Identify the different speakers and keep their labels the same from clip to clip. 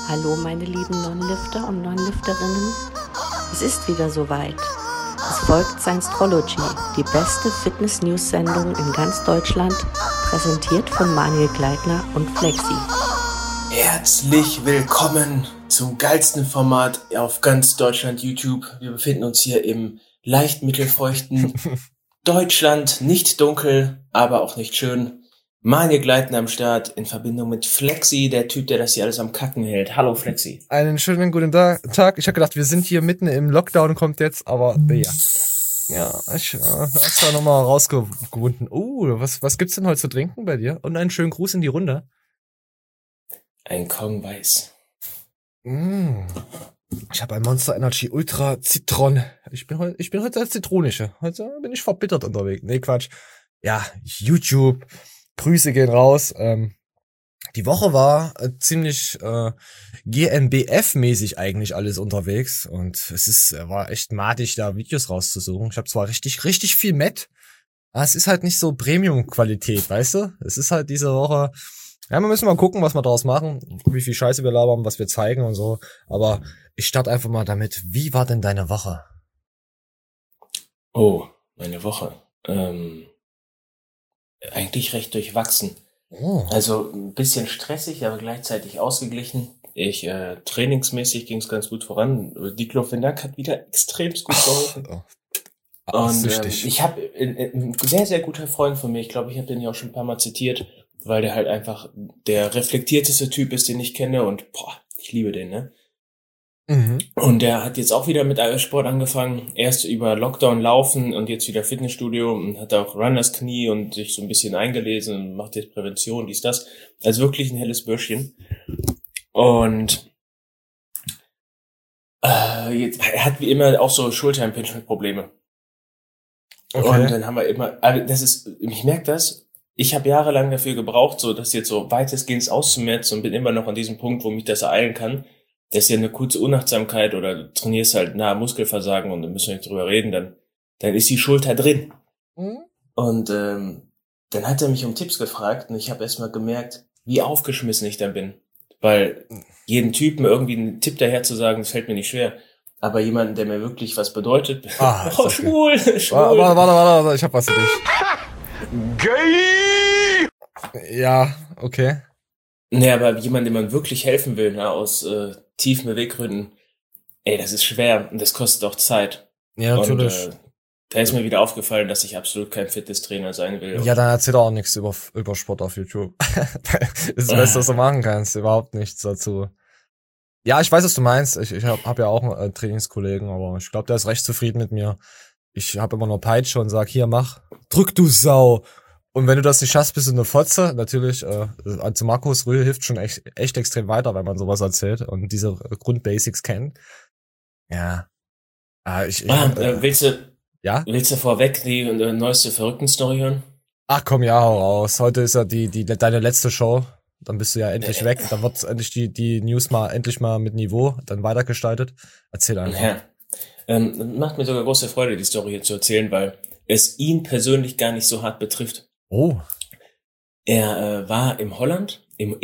Speaker 1: Hallo meine lieben Non-Lifter und Non-Lifterinnen. Es ist wieder soweit. Es folgt Science-Trology, die beste Fitness-News-Sendung in ganz Deutschland, präsentiert von Manuel Gleitner und Flexi.
Speaker 2: Herzlich willkommen zum geilsten Format auf ganz Deutschland YouTube. Wir befinden uns hier im leicht mittelfeuchten Deutschland, nicht dunkel, aber auch nicht schön. Manuel Gleitner am Start in Verbindung mit Flexi, der Typ, der das hier alles am Kacken hält. Hallo Flexi.
Speaker 3: Einen schönen guten Tag. Ich habe gedacht, wir sind hier mitten im Lockdown, kommt jetzt, aber ja. Ja, ich hast da nochmal rausgewunden. Was gibt's denn heute zu trinken bei dir? Und einen schönen Gruß in die Runde.
Speaker 2: Ein Kong Weiß.
Speaker 3: Ich habe ein Monster Energy Ultra Zitron. Ich bin heute der Zitronische. Heute bin ich verbittert unterwegs. Nee, Quatsch. Ja, YouTube. Grüße gehen raus. Die Woche war ziemlich GNBF-mäßig eigentlich alles unterwegs und war echt madig, da Videos rauszusuchen. Ich habe zwar richtig viel Met, aber es ist halt nicht so Premium-Qualität, weißt du? Es ist halt diese Woche, ja, wir müssen mal gucken, was wir daraus machen, wie viel Scheiße wir labern, was wir zeigen und so. Aber ich starte einfach mal damit, wie war denn deine Woche?
Speaker 2: Oh, meine Woche. Eigentlich recht durchwachsen.
Speaker 3: Oh.
Speaker 2: Also ein bisschen stressig, aber gleichzeitig ausgeglichen. Trainingsmäßig ging es ganz gut voran. Diclofenac hat wieder extremst gut geholfen. Und ich habe ein sehr, sehr guter Freund von mir, ich glaube, ich habe den ja auch schon ein paar Mal zitiert, weil der halt einfach der reflektierteste Typ ist, den ich kenne und ich liebe den, ne? Und der hat jetzt auch wieder mit Sport angefangen, erst über Lockdown laufen und jetzt wieder Fitnessstudio und hat auch Runners Knie und sich so ein bisschen eingelesen und macht jetzt Prävention, dies, das. Also wirklich ein helles Bürschchen. Und jetzt, er hat wie immer auch so Schulter-Impingement-Probleme.
Speaker 3: Okay.
Speaker 2: Und dann haben wir immer, also ich merke das, ich habe jahrelang dafür gebraucht, so das jetzt so weitestgehend auszumerzen und bin immer noch an diesem Punkt, wo mich das ereilen kann. Das ist ja eine kurze Unachtsamkeit oder du trainierst halt nahe Muskelversagen und dann müssen wir nicht drüber reden, dann ist die Schulter drin. Und dann hat er mich um Tipps gefragt und ich habe erstmal gemerkt, wie aufgeschmissen ich dann bin. Weil jeden Typen irgendwie einen Tipp daher zu sagen, das fällt mir nicht schwer. Aber jemanden, der mir wirklich was bedeutet, schwul.
Speaker 3: Warte, ich hab was für dich. Gay! Ja, okay.
Speaker 2: Nee, aber jemand, dem man wirklich helfen will, aus tiefen Beweggründen, das ist schwer und das kostet auch Zeit.
Speaker 3: Ja, natürlich.
Speaker 2: Und da ist mir wieder aufgefallen, dass ich absolut kein Fitnesstrainer sein will.
Speaker 3: Ja, dann erzähl doch auch nichts über Sport auf YouTube. Das ist das Beste, was du machen kannst. Überhaupt nichts dazu. Ja, ich weiß, was du meinst. Ich hab ja auch einen Trainingskollegen, aber ich glaube, der ist recht zufrieden mit mir. Ich habe immer nur Peitsche und sag, hier, mach. Drück, du Sau. Und wenn du das nicht schaffst, bist du eine Fotze. Natürlich, also Markus Rühl hilft schon echt extrem weiter, wenn man sowas erzählt und diese Grundbasics kennt. Ja.
Speaker 2: Willst du vorweg die neueste Verrückten-Story hören?
Speaker 3: Ach komm, ja, hau raus. Heute ist ja deine letzte Show. Dann bist du ja endlich weg. Dann wird endlich die News endlich mal mit Niveau dann weitergestaltet. Erzähl einfach.
Speaker 2: Ja. Macht mir sogar große Freude, die Story hier zu erzählen, weil es ihn persönlich gar nicht so hart betrifft.
Speaker 3: Oh.
Speaker 2: Er war in Holland.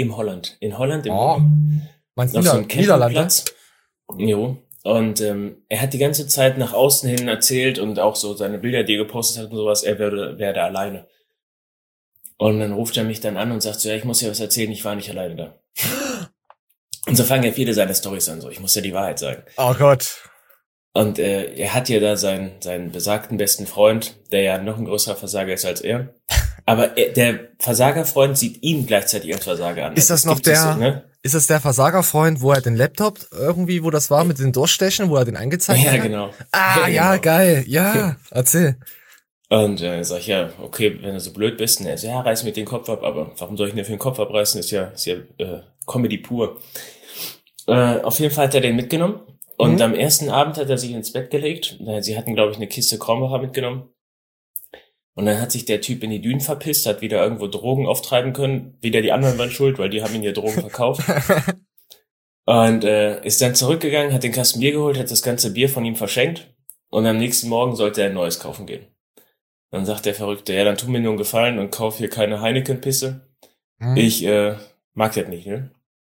Speaker 3: Meinst
Speaker 2: auf so einem
Speaker 3: Niederlande?
Speaker 2: Campingplatz. Jo. Und er hat die ganze Zeit nach außen hin erzählt und auch so seine Bilder, die er gepostet hat und sowas, er wäre da alleine. Und dann ruft er mich dann an und sagt so, ja, ich muss dir was erzählen, ich war nicht alleine da. Und so fangen ja viele seine Storys an, so, ich muss dir die Wahrheit sagen.
Speaker 3: Oh Gott.
Speaker 2: Und er hat ja da seinen besagten besten Freund, der ja noch ein größerer Versager ist als er. Aber der Versagerfreund sieht ihn gleichzeitig als Versager an.
Speaker 3: Ist das noch der,
Speaker 2: so, ne?
Speaker 3: Ist das der Versagerfreund, wo er den Laptop irgendwie, wo das war, mit den Durchstechen, wo er den angezeigt hat?
Speaker 2: Ja, genau.
Speaker 3: Ja,
Speaker 2: genau.
Speaker 3: Geil. Ja, erzähl.
Speaker 2: Und sag ich, ja, okay, wenn du so blöd bist, und er so, ja, reiß mir den Kopf ab, aber warum soll ich denn für den Kopf abreißen? Ist ja Comedy pur. Auf jeden Fall hat er den mitgenommen. Und am ersten Abend hat er sich ins Bett gelegt. Sie hatten, glaube ich, eine Kiste Kronbacher mitgenommen. Und dann hat sich der Typ in die Dünen verpisst, hat wieder irgendwo Drogen auftreiben können. Wieder die anderen waren schuld, weil die haben ihn ja Drogen verkauft. Und ist dann zurückgegangen, hat den Kasten Bier geholt, hat das ganze Bier von ihm verschenkt. Und am nächsten Morgen sollte er ein neues kaufen gehen. Dann sagt der Verrückte, ja, dann tu mir nur einen Gefallen und kauf hier keine Heineken-Pisse. Ich mag das nicht, ne?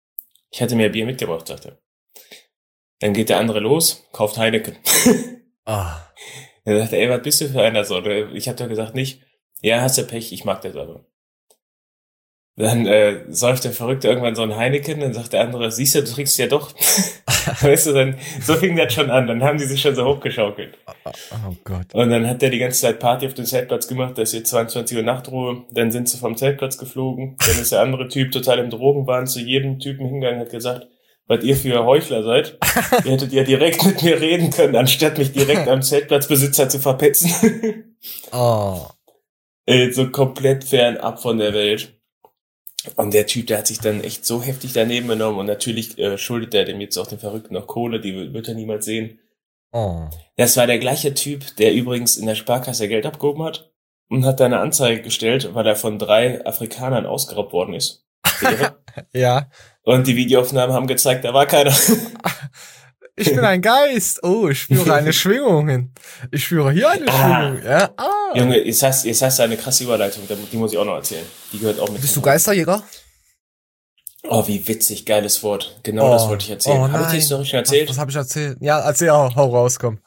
Speaker 2: Ich hatte mir Bier mitgebracht, sagt er. Dann geht der andere los, kauft Heineken.
Speaker 3: Ah.
Speaker 2: Dann sagt er, ey, was bist du für einer so? Ich hab doch gesagt, nicht, ja, hast du Pech, ich mag das aber. Dann säuft der Verrückte irgendwann so ein Heineken, dann sagt der andere, siehst du, du trinkst ja doch. Weißt du, dann, so fing das schon an, dann haben die sich schon so hochgeschaukelt.
Speaker 3: Oh Gott.
Speaker 2: Und dann hat der die ganze Zeit Party auf dem Zeltplatz gemacht, da ist jetzt 22 Uhr Nachtruhe, dann sind sie vom Zeltplatz geflogen, dann ist der andere Typ total im Drogenwahn zu jedem Typen hingegangen und hat gesagt, was ihr für Heuchler seid, ihr hättet ja direkt mit mir reden können, anstatt mich direkt am Zeltplatzbesitzer zu verpetzen.
Speaker 3: Oh.
Speaker 2: So komplett fernab von der Welt. Und der Typ, der hat sich dann echt so heftig daneben genommen und natürlich schuldet er dem jetzt auch den Verrückten noch Kohle, die wird er niemals sehen.
Speaker 3: Oh.
Speaker 2: Das war der gleiche Typ, der übrigens in der Sparkasse Geld abgehoben hat und hat da eine Anzeige gestellt, weil er von 3 Afrikanern ausgeraubt worden ist.
Speaker 3: Ja.
Speaker 2: Und die Videoaufnahmen haben gezeigt, da war keiner.
Speaker 3: Ich bin ein Geist. Oh, ich spüre eine Schwingung. Ich spüre hier eine Schwingung. Ja.
Speaker 2: Junge, jetzt hast du eine krasse Überleitung, die muss ich auch noch erzählen. Die gehört auch mit.
Speaker 3: Bist du Geisterjäger?
Speaker 2: Oh, wie witzig, geiles Wort. Genau das wollte ich erzählen.
Speaker 3: Oh,
Speaker 2: habe ich die Story schon erzählt?
Speaker 3: Was habe ich erzählt? Ja, erzähl auch, hau raus, komm.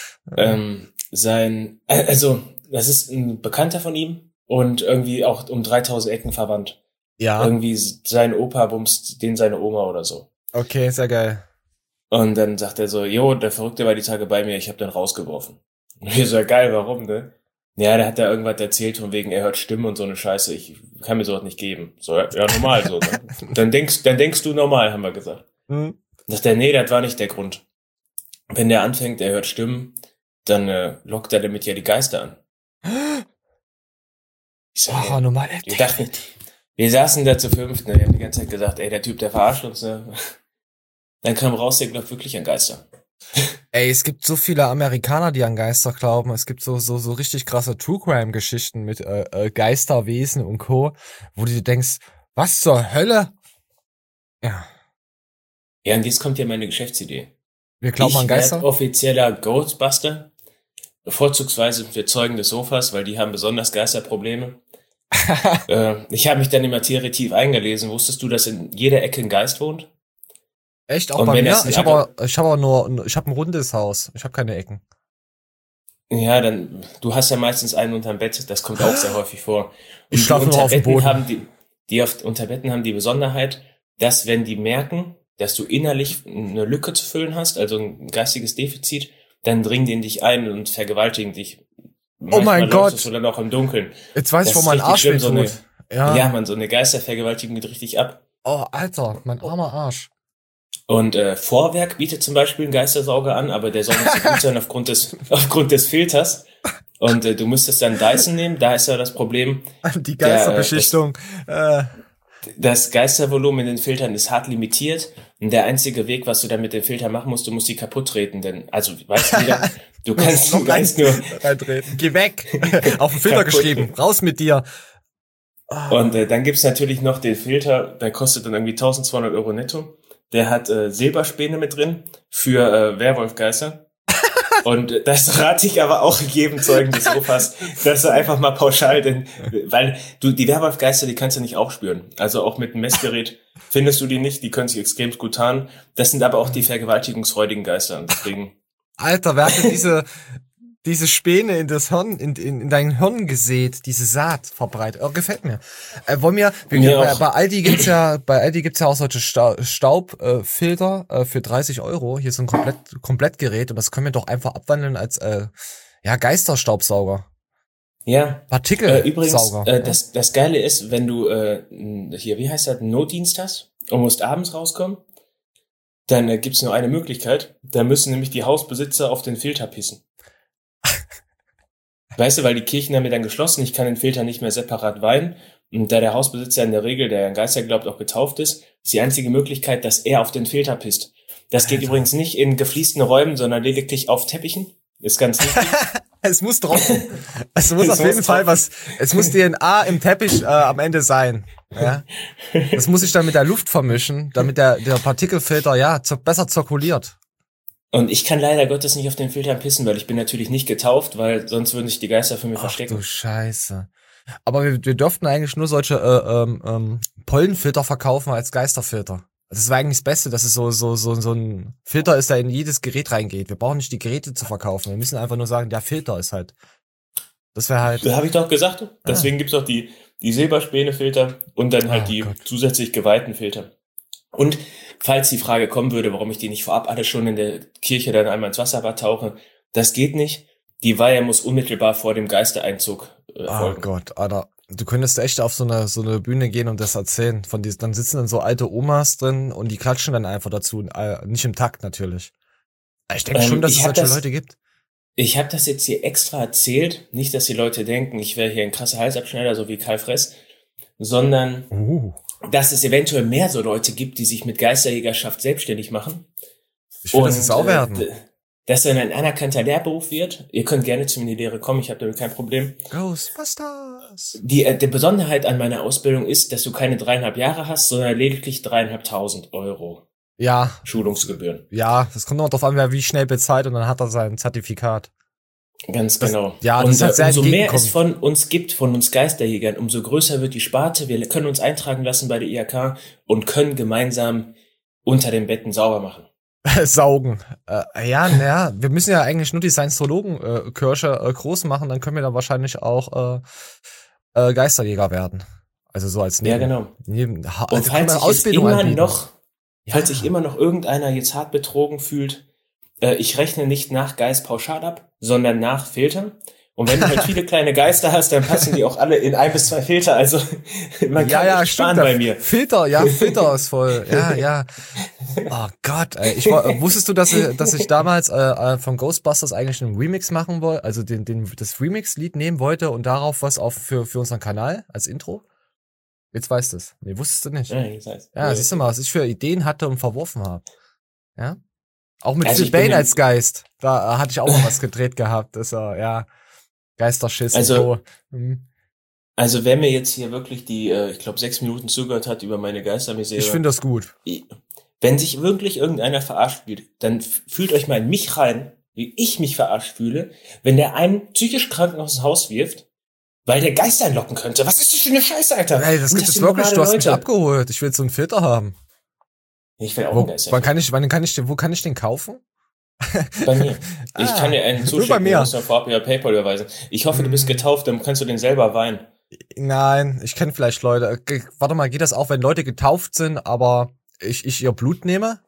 Speaker 2: Das ist ein Bekannter von ihm und irgendwie auch um 3000 Ecken verwandt.
Speaker 3: Ja.
Speaker 2: Irgendwie sein Opa bumst den seine Oma oder so.
Speaker 3: Okay, sehr geil.
Speaker 2: Und dann sagt er so, jo, der Verrückte war die Tage bei mir, ich habe den rausgeworfen. Und wir so, geil, warum, ne? Ja, der hat da irgendwas erzählt von wegen, er hört Stimmen und so eine Scheiße, ich kann mir sowas nicht geben. So, ja, normal so, ne? Dann denkst du normal, haben wir gesagt. Sagt er, nee, das war nicht der Grund. Wenn der anfängt, er hört Stimmen, dann lockt er damit ja die Geister an. Ich so,
Speaker 3: normal.
Speaker 2: Wir saßen da zu 5, ne? Wir haben die ganze Zeit gesagt, ey, der Typ, der verarscht uns, ne? Dann kam raus, der glaubt wirklich an Geister.
Speaker 3: Ey, es gibt so viele Amerikaner, die an Geister glauben. Es gibt so richtig krasse True-Crime-Geschichten mit Geisterwesen und Co., wo du dir denkst, was zur Hölle? Ja.
Speaker 2: Ja, und jetzt kommt ja meine Geschäftsidee.
Speaker 3: Wir glauben an Geister?
Speaker 2: Ich werde offizieller Ghostbuster, vorzugsweise für Zeugen des Sofas, weil die haben besonders Geisterprobleme. Ich habe mich dann in Materie tief eingelesen. Wusstest du, dass in jeder Ecke ein Geist wohnt?
Speaker 3: Echt? Auch bei mir? Ich habe ein rundes Haus. Ich habe keine Ecken.
Speaker 2: Ja, du hast ja meistens einen unterm Bett. Das kommt auch sehr häufig vor. Und
Speaker 3: ich schlafe nur auf dem Boden.
Speaker 2: Unter Betten haben die Besonderheit, dass wenn die merken, dass du innerlich eine Lücke zu füllen hast, also ein geistiges Defizit, dann dringen die in dich ein und vergewaltigen dich.
Speaker 3: Oh mein Gott.
Speaker 2: Das dann auch im Dunkeln.
Speaker 3: Jetzt weiß ich, wo mein Arsch weh tut.
Speaker 2: Ja, man, so eine Geistervergewaltigung geht richtig ab.
Speaker 3: Oh, Alter, mein armer Arsch.
Speaker 2: Und Vorwerk bietet zum Beispiel einen Geistersauger an, aber der soll nicht so gut sein aufgrund des Filters. Und du müsstest dann Dyson nehmen, da ist ja das Problem.
Speaker 3: Die Geisterbeschichtung.
Speaker 2: Das Geistervolumen in den Filtern ist hart limitiert. Und der einzige Weg, was du dann mit dem Filter machen musst, du musst die kaputt treten. Denn, also, weißt du wieder, du kannst nur
Speaker 3: reintreten. Geh weg. Auf den Filter geschrieben. Raus mit dir.
Speaker 2: Und dann gibt's natürlich noch den Filter, der kostet dann irgendwie 1200 € netto. Der hat Silberspäne mit drin für Werwolfgeister. Und das rate ich aber auch jedem Zeugen des Sofas, dass er einfach mal pauschal, weil die Werwolfgeister, die kannst du nicht aufspüren. Also auch mit einem Messgerät findest du die nicht, die können sich extrem gut tarnen. Das sind aber auch die vergewaltigungsfreudigen Geister. Und deswegen.
Speaker 3: Alter, wer hat diese Späne in das Hirn, in dein Hirn gesät, diese Saat verbreitet. Oh, gefällt mir. Bei Aldi gibt's ja auch solche Staubfilter für 30 €. Hier ist ein Komplettgerät und das können wir doch einfach abwandeln als Geisterstaubsauger.
Speaker 2: Ja.
Speaker 3: Partikelsauger.
Speaker 2: Übrigens, das Geile ist, wenn du wie heißt das, einen Notdienst hast und musst abends rauskommen, dann gibt's nur eine Möglichkeit. Da müssen nämlich die Hausbesitzer auf den Filter pissen. Weißt du, weil die Kirchen haben ja dann geschlossen, ich kann den Filter nicht mehr separat weihen. Und da der Hausbesitzer in der Regel, der an Geister glaubt, auch getauft ist die einzige Möglichkeit, dass er auf den Filter pisst. Das geht übrigens nicht in gefliesten Räumen, sondern lediglich auf Teppichen. Ist ganz wichtig.
Speaker 3: Es muss drauf. Es muss auf jeden Fall es muss DNA im Teppich am Ende sein. Ja. Das muss sich dann mit der Luft vermischen, damit der Partikelfilter besser zirkuliert.
Speaker 2: Und ich kann leider Gottes nicht auf den Filter pissen, weil ich bin natürlich nicht getauft, weil sonst würden sich die Geister für mich verstecken.
Speaker 3: Ach du Scheiße. Aber wir dürften eigentlich nur solche Pollenfilter verkaufen als Geisterfilter. Das war eigentlich das Beste, dass es so ein Filter ist, der in jedes Gerät reingeht. Wir brauchen nicht die Geräte zu verkaufen. Wir müssen einfach nur sagen, der Filter ist halt. Das wäre halt.
Speaker 2: Das habe ich doch gesagt. Deswegen gibt's auch die Silberspäne-Filter und dann halt die zusätzlich geweihten Filter. Und falls die Frage kommen würde, warum ich die nicht vorab alle schon in der Kirche dann einmal ins Wasserbad tauche, das geht nicht. Die Weihe muss unmittelbar vor dem Geistereinzug folgen.
Speaker 3: Oh Gott, Alter. Du könntest echt auf so eine Bühne gehen und das erzählen. Dann sitzen dann so alte Omas drin und die klatschen dann einfach dazu. Nicht im Takt natürlich. Ich denke schon, dass es solche Leute gibt.
Speaker 2: Ich habe das jetzt hier extra erzählt. Nicht, dass die Leute denken, ich wäre hier ein krasser Halsabschneider, so wie Karl Fress, sondern dass es eventuell mehr so Leute gibt, die sich mit Geisterjägerschaft selbstständig machen.
Speaker 3: Ich will, dass es auch werden.
Speaker 2: Dass dann ein anerkannter Lehrberuf wird. Ihr könnt gerne zu mir in die Lehre kommen, ich habe damit kein Problem.
Speaker 3: Ghostbusters!
Speaker 2: Die Besonderheit an meiner Ausbildung ist, dass du keine 3,5 Jahre hast, sondern lediglich 3.500 € Schulungsgebühren.
Speaker 3: Ja, das kommt noch drauf an, wer wie schnell bezahlt und dann hat er sein Zertifikat.
Speaker 2: Ganz genau.
Speaker 3: Ja, das
Speaker 2: und
Speaker 3: ist halt
Speaker 2: umso mehr es von uns gibt, von uns Geisterjägern, umso größer wird die Sparte. Wir können uns eintragen lassen bei der IHK und können gemeinsam unter den Betten sauber machen.
Speaker 3: Saugen. Wir müssen ja eigentlich nur die Science-Trologen-Kirche groß machen, dann können wir da wahrscheinlich auch Geisterjäger werden. Also so als
Speaker 2: Ja, genau.
Speaker 3: Und
Speaker 2: falls sich immer noch irgendeiner jetzt hart betrogen fühlt, ich rechne nicht nach Geist pauschal ab, sondern nach Filtern. Und wenn du halt viele kleine Geister hast, dann passen die auch alle in 1 bis 2 Filter. Also man kann nicht sparen bei mir.
Speaker 3: Filter ist voll. Ja. Oh Gott, ey. Wusstest du, dass ich damals von Ghostbusters eigentlich einen Remix machen wollte, also das Remix-Lied nehmen wollte und darauf was auch für unseren Kanal als Intro? Jetzt weißt du es. Nee, wusstest du nicht. Ja, siehst du mal, was ich für Ideen hatte und verworfen habe. Ja? Auch mit Phil Bane als Geist. Da hatte ich auch mal was gedreht gehabt. Das war, Geisterschiss.
Speaker 2: Also wer mir jetzt hier wirklich die, ich glaube 6 Minuten zugehört hat über meine Geistermisere.
Speaker 3: Ich finde das gut.
Speaker 2: Wenn sich wirklich irgendeiner verarscht fühlt, dann fühlt euch mal in mich rein, wie ich mich verarscht fühle, wenn der einen psychisch Kranken aus dem Haus wirft, weil der Geister einlocken könnte. Was ist das für eine Scheiße, Alter?
Speaker 3: Ey, das gibt es wirklich, du hast mich abgeholt. Ich will jetzt so einen Filter haben.
Speaker 2: Ich will auch einen Geister.
Speaker 3: Wo kann ich den kaufen?
Speaker 2: Bei mir. Ich kann dir einen zuschicken, du musst mir vorab über PayPal überweisen. Ich hoffe, du bist getauft, dann kannst du den selber weihen.
Speaker 3: Nein, ich kenne vielleicht Leute. Warte mal, geht das auch, wenn Leute getauft sind, aber ich ihr Blut nehme?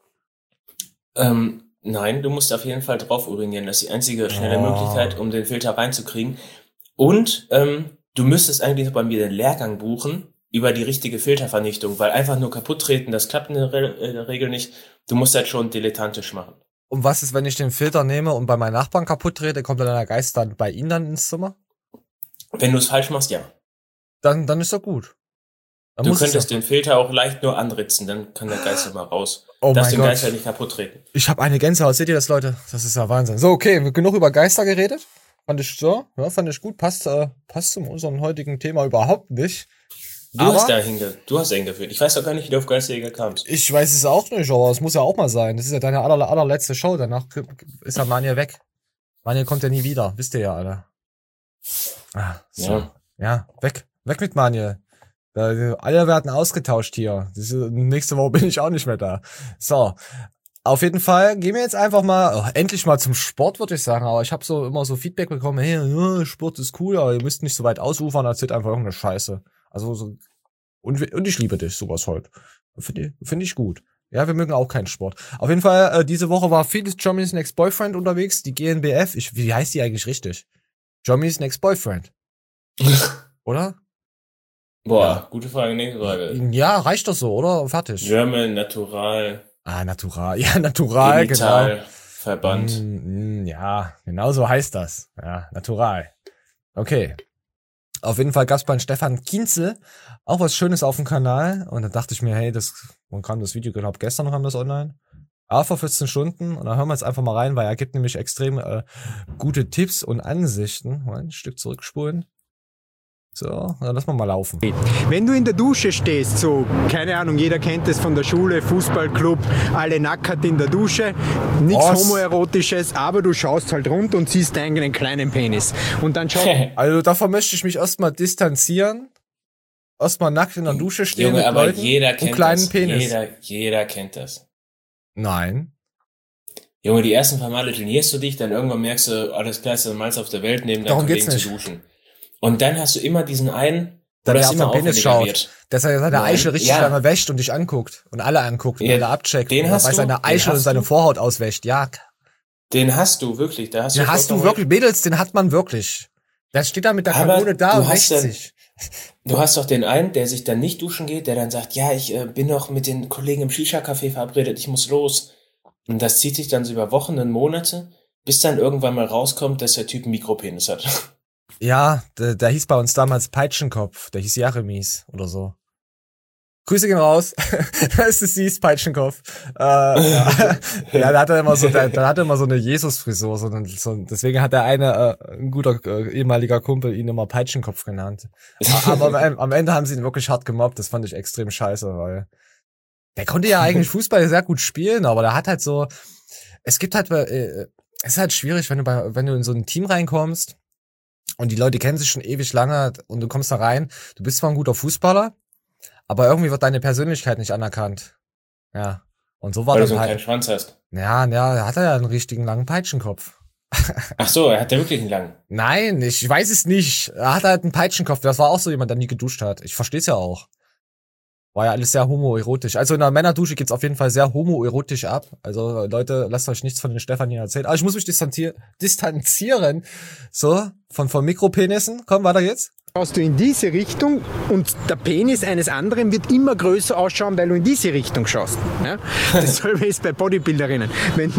Speaker 2: Nein, du musst auf jeden Fall drauf urinieren. Das ist die einzige schnelle Möglichkeit, um den Filter reinzukriegen. Und du müsstest eigentlich bei mir den Lehrgang buchen über die richtige Filtervernichtung, weil einfach nur kaputt treten, das klappt in der Regel nicht. Du musst das schon dilettantisch machen.
Speaker 3: Und was ist, wenn ich den Filter nehme und bei meinen Nachbarn kaputt trete, kommt dann der Geist dann bei ihnen dann ins Zimmer?
Speaker 2: Wenn du es falsch machst, ja.
Speaker 3: Dann ist doch gut.
Speaker 2: Du könntest den Filter auch leicht nur anritzen, dann kann der Geist immer raus.
Speaker 3: Oh
Speaker 2: darfst
Speaker 3: mein
Speaker 2: den
Speaker 3: Gott.
Speaker 2: Geist ja nicht kaputt treten.
Speaker 3: Ich habe eine Gänsehaut. Seht ihr das, Leute? Das ist ja Wahnsinn. So, okay, wir genug über Geister geredet. Fand ich gut. Passt zu unserem heutigen Thema überhaupt nicht.
Speaker 2: Du hast dahin geführt. Ich weiß doch gar nicht, wie du auf Geisterjäger kamst.
Speaker 3: Ich weiß es auch nicht, aber es muss ja auch mal sein. Das ist ja deine allerletzte Show. Danach ist ja Manuel weg. Manuel kommt ja nie wieder. Wisst ihr ja alle. Ja, weg mit Manuel. Alle werden ausgetauscht hier. Nächste Woche bin ich auch nicht mehr da. So. Auf jeden Fall gehen wir jetzt einfach mal, endlich mal zum Sport, würde ich sagen. Aber ich habe immer so Feedback bekommen, hey, Sport ist cool, aber ihr müsst nicht so weit ausufern, erzählt einfach irgendeine Scheiße. Also so, und ich liebe dich, sowas heute. Finde ich gut. Ja, wir mögen auch keinen Sport. Auf jeden Fall, diese Woche war Felix Germany's Next Boyfriend unterwegs, die GNBF. Wie heißt die eigentlich richtig? Germany's Next Boyfriend. Oder?
Speaker 2: Boah, Gute Frage, nächste Frage.
Speaker 3: Ja, reicht doch so, oder? Fertig.
Speaker 2: German, Natural.
Speaker 3: Natural. Ja, Natural,
Speaker 2: Genital,
Speaker 3: genau.
Speaker 2: Verband.
Speaker 3: Ja, genau so heißt das. Ja, Natural. Okay. Auf jeden Fall gab's bei Stefan Kienzel auch was Schönes auf dem Kanal. Und da dachte ich mir, hey, man kann das Video, glaube gestern noch haben das online. Vor 14 Stunden. Und da hören wir jetzt einfach mal rein, weil er gibt nämlich extrem gute Tipps und Ansichten. Mal ein Stück zurückspulen. So, dann lassen wir mal laufen.
Speaker 4: Wenn du in der Dusche stehst, so, keine Ahnung, jeder kennt es von der Schule, Fußballclub, alle nackert in der Dusche, nichts Homoerotisches, aber du schaust halt runter und siehst einen kleinen Penis. Und dann schaut...
Speaker 3: Also davon möchte ich mich erstmal distanzieren. erstmal nackt in der Dusche stehen
Speaker 2: Junge,
Speaker 3: mit
Speaker 2: aber
Speaker 3: Leuten
Speaker 2: jeder kennt
Speaker 3: und kleinen
Speaker 2: das.
Speaker 3: Penis.
Speaker 2: Jeder kennt das.
Speaker 3: Nein.
Speaker 2: Junge, die ersten paar Male trainierst du dich, dann irgendwann merkst du, alles klar, ist das Malz auf der Welt, neben deinem Kollegen zu duschen. Und dann hast du immer diesen einen,
Speaker 3: der auf den Penis schaut, der seine Eichel richtig lange wäscht und dich anguckt und alle anguckt und alle abcheckt und dabei seine Eichel und seine Vorhaut auswäscht. Ja.
Speaker 2: Den hast du wirklich. Den
Speaker 3: hast du wirklich, Mädels, den hat man wirklich. Der steht da mit der Kanone da und wäscht sich.
Speaker 2: Du hast doch den einen, der sich dann nicht duschen geht, der dann sagt, ja, ich bin noch mit den Kollegen im Shisha-Café verabredet, ich muss los. Und das zieht sich dann so über Wochen und Monate, bis dann irgendwann mal rauskommt, dass der Typ einen Mikropenis hat.
Speaker 3: Ja, der hieß bei uns damals Peitschenkopf. Der hieß Jeremies oder so. Grüße gehen raus. Das ist süß, Peitschenkopf. Ja, der hatte immer so eine Jesus-Frisur. Deswegen hat der ein guter ehemaliger Kumpel ihn immer Peitschenkopf genannt. Aber am Ende haben sie ihn wirklich hart gemobbt. Das fand ich extrem scheiße, weil der konnte ja eigentlich Fußball sehr gut spielen, aber der hat halt so, es ist halt schwierig, wenn du in so ein Team reinkommst und die Leute kennen sich schon ewig lange und du kommst da rein, du bist zwar ein guter Fußballer, aber irgendwie wird deine Persönlichkeit nicht anerkannt. Ja. Und so war
Speaker 2: das
Speaker 3: das
Speaker 2: halt. Weil du so
Speaker 3: halt.
Speaker 2: einen kleinen Schwanz hast.
Speaker 3: Ja, er hat ja einen richtigen langen Peitschenkopf.
Speaker 2: Ach so, er hat ja wirklich einen langen.
Speaker 3: Nein, ich weiß es nicht. Er hat halt einen Peitschenkopf. Das war auch so jemand, der nie geduscht hat. Ich versteh's ja auch. War ja alles sehr homoerotisch. Also in der Männerdusche geht's auf jeden Fall sehr homoerotisch ab. Also Leute, lasst euch nichts von den Stefan hier erzählen. Aber ich muss mich distanzieren. So, von Mikropenissen. Komm, weiter geht's.
Speaker 4: Schaust du in diese Richtung und der Penis eines anderen wird immer größer ausschauen, weil du in diese Richtung schaust. Ja? Dasselbe ist bei Bodybuilderinnen. Wenn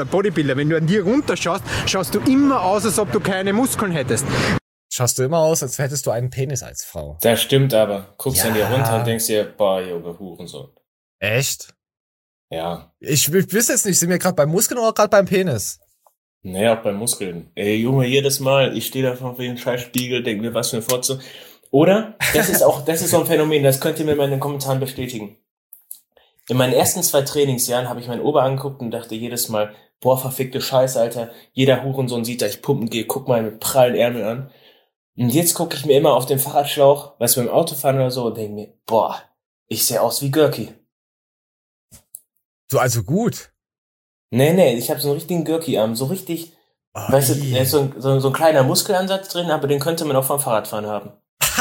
Speaker 4: du an dir runterschaust, schaust du immer aus, als ob du keine Muskeln hättest.
Speaker 3: Schaust du immer aus, als hättest du einen Penis als Frau.
Speaker 2: Das stimmt aber. Guckst an dir runter und denkst dir, boah, Junge, Hurensohn.
Speaker 3: Echt?
Speaker 2: Ja.
Speaker 3: Ich wüsste jetzt nicht, sind wir gerade beim Muskeln oder gerade beim Penis?
Speaker 2: Naja, auch bei Muskeln. Ey, Junge, jedes Mal, ich stehe da vor dem scheiß Spiegel, denke mir, was für eine Fotze. Oder, das ist so ein Phänomen, das könnt ihr mir mal in den Kommentaren bestätigen. In meinen ersten 2 Trainingsjahren habe ich meinen Ober angeguckt und dachte jedes Mal, boah, verfickte Scheiße, Alter, jeder Hurensohn sieht, dass ich pumpen gehe, guck mal mit prallen Ärmel an. Und jetzt gucke ich mir immer auf den Fahrradschlauch, weißt du, beim Autofahren oder so, und denke mir, boah, ich sehe aus wie Görki.
Speaker 3: So, also gut.
Speaker 2: Nee, ich habe so einen richtigen Görki-Arm, so richtig, weißt du, da ist so ein kleiner Muskelansatz drin, aber den könnte man auch vom Fahrradfahren haben.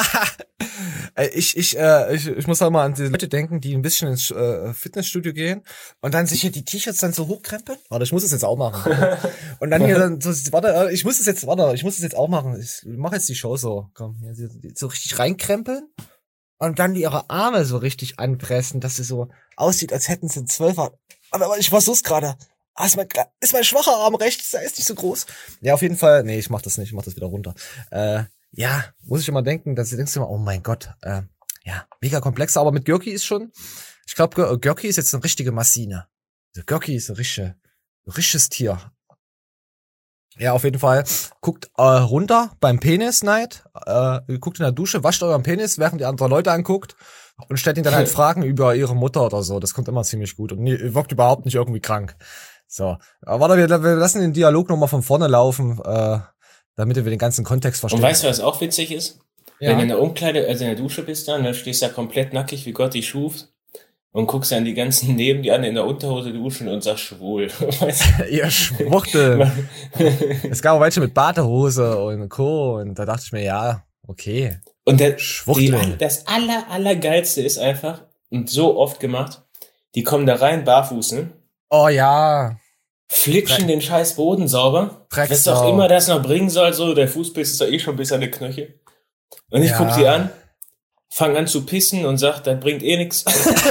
Speaker 3: Ich muss auch mal an die Leute denken, die ein bisschen ins Fitnessstudio gehen und dann sich hier die T-Shirts dann so hochkrempeln. Warte, ich muss es jetzt auch machen. Und dann hier dann so, ich muss es jetzt auch machen. Ich mache jetzt die Show so, komm, hier, so richtig reinkrempeln und dann ihre Arme so richtig anpressen, dass sie so aussieht, als hätten sie einen 12er. Aber ich versuch's gerade. Ist mein schwacher Arm rechts, der ist nicht so groß. Ja, auf jeden Fall, nee, ich mach das nicht, ich mach das wieder runter. Ja, muss ich immer denken, dass du denkst immer, oh mein Gott, ja, mega komplex, aber mit Görki ist schon, ich glaube, Görki ist jetzt eine richtige Maschine. Also Görki ist ein richtiges Tier. Ja, auf jeden Fall, guckt runter beim Penis-Night, guckt in der Dusche, wascht euren Penis, während ihr andere Leute anguckt und stellt ihnen dann halt Fragen über ihre Mutter oder so, das kommt immer ziemlich gut und ihr wirkt überhaupt nicht irgendwie krank. So, aber warte, wir lassen den Dialog nochmal von vorne laufen, damit wir den ganzen Kontext verstehen.
Speaker 2: Und weißt du, was auch witzig ist? Ja. Wenn du in der Umkleide, also in der Dusche bist dann stehst du ja komplett nackig, wie Gott dich schuf und guckst dann die ganzen neben dir an in der Unterhose duschen und sagst schwul.
Speaker 3: Ihr Schwuchtel. Es gab auch welche mit Badehose und Co. Und da dachte ich mir, ja, okay.
Speaker 2: Und das Allergeilste ist einfach, und so oft gemacht, die kommen da rein barfuß, ne?
Speaker 3: Oh ja.
Speaker 2: Flitschen den scheiß Boden sauber. Was auch immer das noch bringen soll, so, der Fußpilz ist doch schon bis an die Knöchel. Und ich guck die an, fang an zu pissen und sag, das bringt eh nix.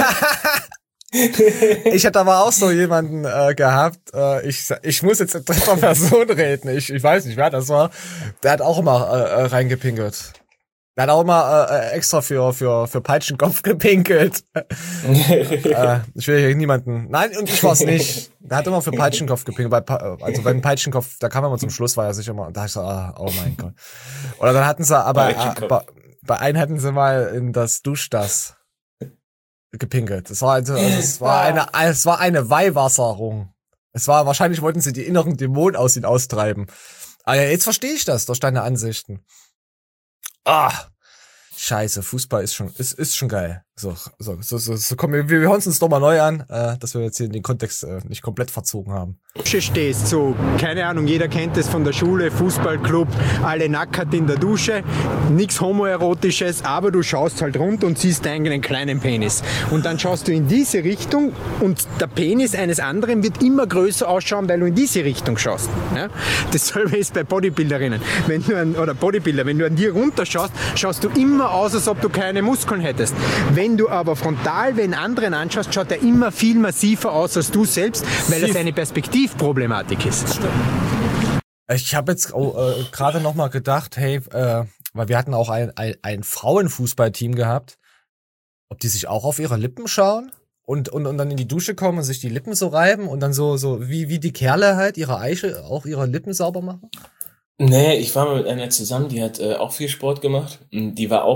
Speaker 3: Ich hatte aber auch so jemanden gehabt, ich muss jetzt in dritter Person reden, ich weiß nicht, wer das war, der hat auch immer reingepinkelt. Der hat auch immer extra für Peitschenkopf gepinkelt. Ich will hier niemanden. Nein, und ich war's nicht. Der hat immer für Peitschenkopf gepinkelt. Also beim Peitschenkopf, da kam er mal zum Schluss, war er sich immer. Und da ich so, oh mein Gott. Oder dann hatten sie, aber bei einem hatten sie mal in das Duschdas gepinkelt. Es war es war eine Weihwasserung. Wahrscheinlich wollten sie die inneren Dämonen aus ihnen austreiben. Aber jetzt verstehe ich das durch deine Ansichten. Scheiße, Fußball ist schon geil. So, komm, wir hören uns doch mal neu an, dass wir jetzt hier den Kontext nicht komplett verzogen haben.
Speaker 4: Dusche stehst, so, keine Ahnung, jeder kennt es von der Schule, Fußballclub, alle nackert in der Dusche, nichts Homoerotisches, aber du schaust halt runter und siehst einen kleinen Penis. Und dann schaust du in diese Richtung und der Penis eines anderen wird immer größer ausschauen, weil du in diese Richtung schaust. Ja? Dasselbe ist bei Bodybuilderinnen. Wenn du an dir runterschaust, schaust du immer aus, als ob du keine Muskeln hättest. Wenn du aber frontal einen anderen anschaust, schaut er immer viel massiver aus als du selbst, weil das eine Perspektivproblematik ist.
Speaker 3: Ich habe jetzt gerade noch mal gedacht, hey, weil wir hatten auch ein Frauenfußballteam gehabt, ob die sich auch auf ihre Lippen schauen und dann in die Dusche kommen und sich die Lippen so reiben und dann so wie die Kerle halt ihre Eiche auch ihre Lippen sauber machen?
Speaker 2: Nee, ich war mal mit einer zusammen, die hat auch viel Sport gemacht. Die war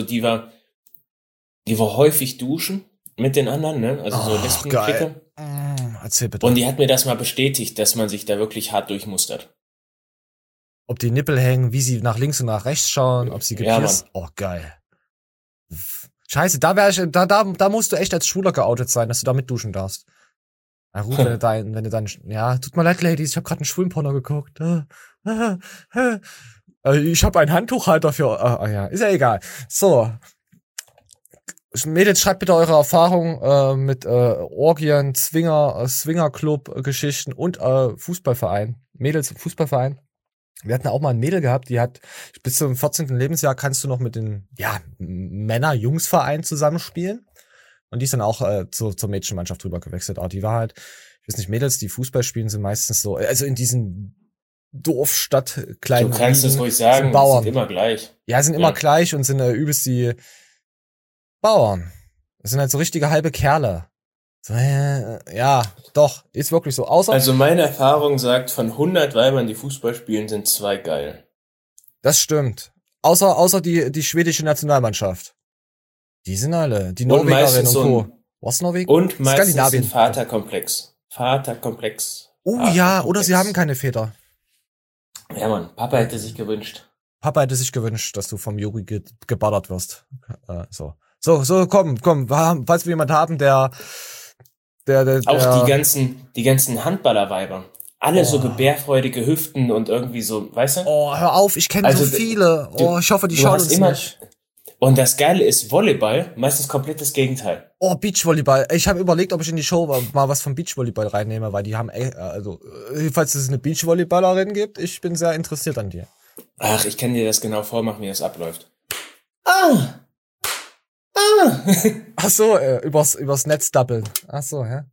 Speaker 2: häufig duschen mit den anderen, ne? Also so Lesbenklicke.
Speaker 3: Erzähl bitte.
Speaker 2: Und die hat mir das mal bestätigt, dass man sich da wirklich hart durchmustert.
Speaker 3: Ob die Nippel hängen, wie sie nach links und nach rechts schauen, ob sie gepierst. Ja, geil. Scheiße, da musst du echt als Schwuler geoutet sein, dass du da mitduschen darfst. Na gut, wenn du dann, ja, tut mir leid, Ladies, ich habe gerade einen Schwulenporno geguckt. Ich habe einen Handtuchhalter für, ja, ist ja egal. So. Mädels, schreibt bitte eure Erfahrungen mit Orgien, Swingerclub-Geschichten und Fußballverein. Mädels im Fußballverein. Wir hatten auch mal ein Mädel gehabt, die hat bis zum 14. Lebensjahr kannst du noch mit den Männer-Jungs-Verein zusammenspielen. Und die ist dann auch zur Mädchenmannschaft rüber gewechselt. Aber die war halt, ich weiß nicht, Mädels, die Fußball spielen, sind meistens so, also in diesen Dorf, Stadt, kleinen
Speaker 2: Du kannst es ruhig sagen,
Speaker 3: Bauern.
Speaker 2: Sind immer gleich.
Speaker 3: Ja, sind immer gleich und sind übelst die Bauern. Das sind halt so richtige halbe Kerle. So, ja, doch, ist wirklich so.
Speaker 2: Also meine Erfahrung sagt, von 100 Weibern, die Fußball spielen, sind 2 geil.
Speaker 3: Das stimmt. Außer die schwedische Nationalmannschaft. Die sind alle, die Norwegerin und Co. Was Norwegen?
Speaker 2: Und meistens ein Vaterkomplex.
Speaker 3: Oh ja, oder sie haben keine Väter.
Speaker 2: Ja, Mann, Papa hätte sich gewünscht.
Speaker 3: Dass du vom Juri geballert wirst. So, komm, falls wir jemanden haben, der
Speaker 2: auch die ganzen Handballerweiber. Alle so gebärfreudige Hüften und irgendwie so, weißt du?
Speaker 3: Oh, hör auf, ich kenne so viele. Ich hoffe, die schauen uns nicht.
Speaker 2: Und das Geile ist Volleyball, meistens komplett das Gegenteil.
Speaker 3: Oh, Beachvolleyball. Ich habe überlegt, ob ich in die Show mal was vom Beachvolleyball reinnehme, weil die haben, falls es eine Beachvolleyballerin gibt, ich bin sehr interessiert an dir.
Speaker 2: Ach, ich kann dir das genau vormachen, wie das abläuft.
Speaker 3: Ach so, übers Netz doppeln. Ach so, ja.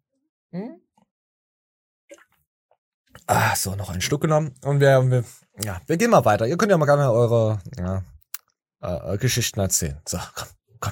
Speaker 3: So, noch einen Schluck genommen. Und wir gehen mal weiter. Ihr könnt ja mal gerne eure, Geschichten erzählen. So, komm.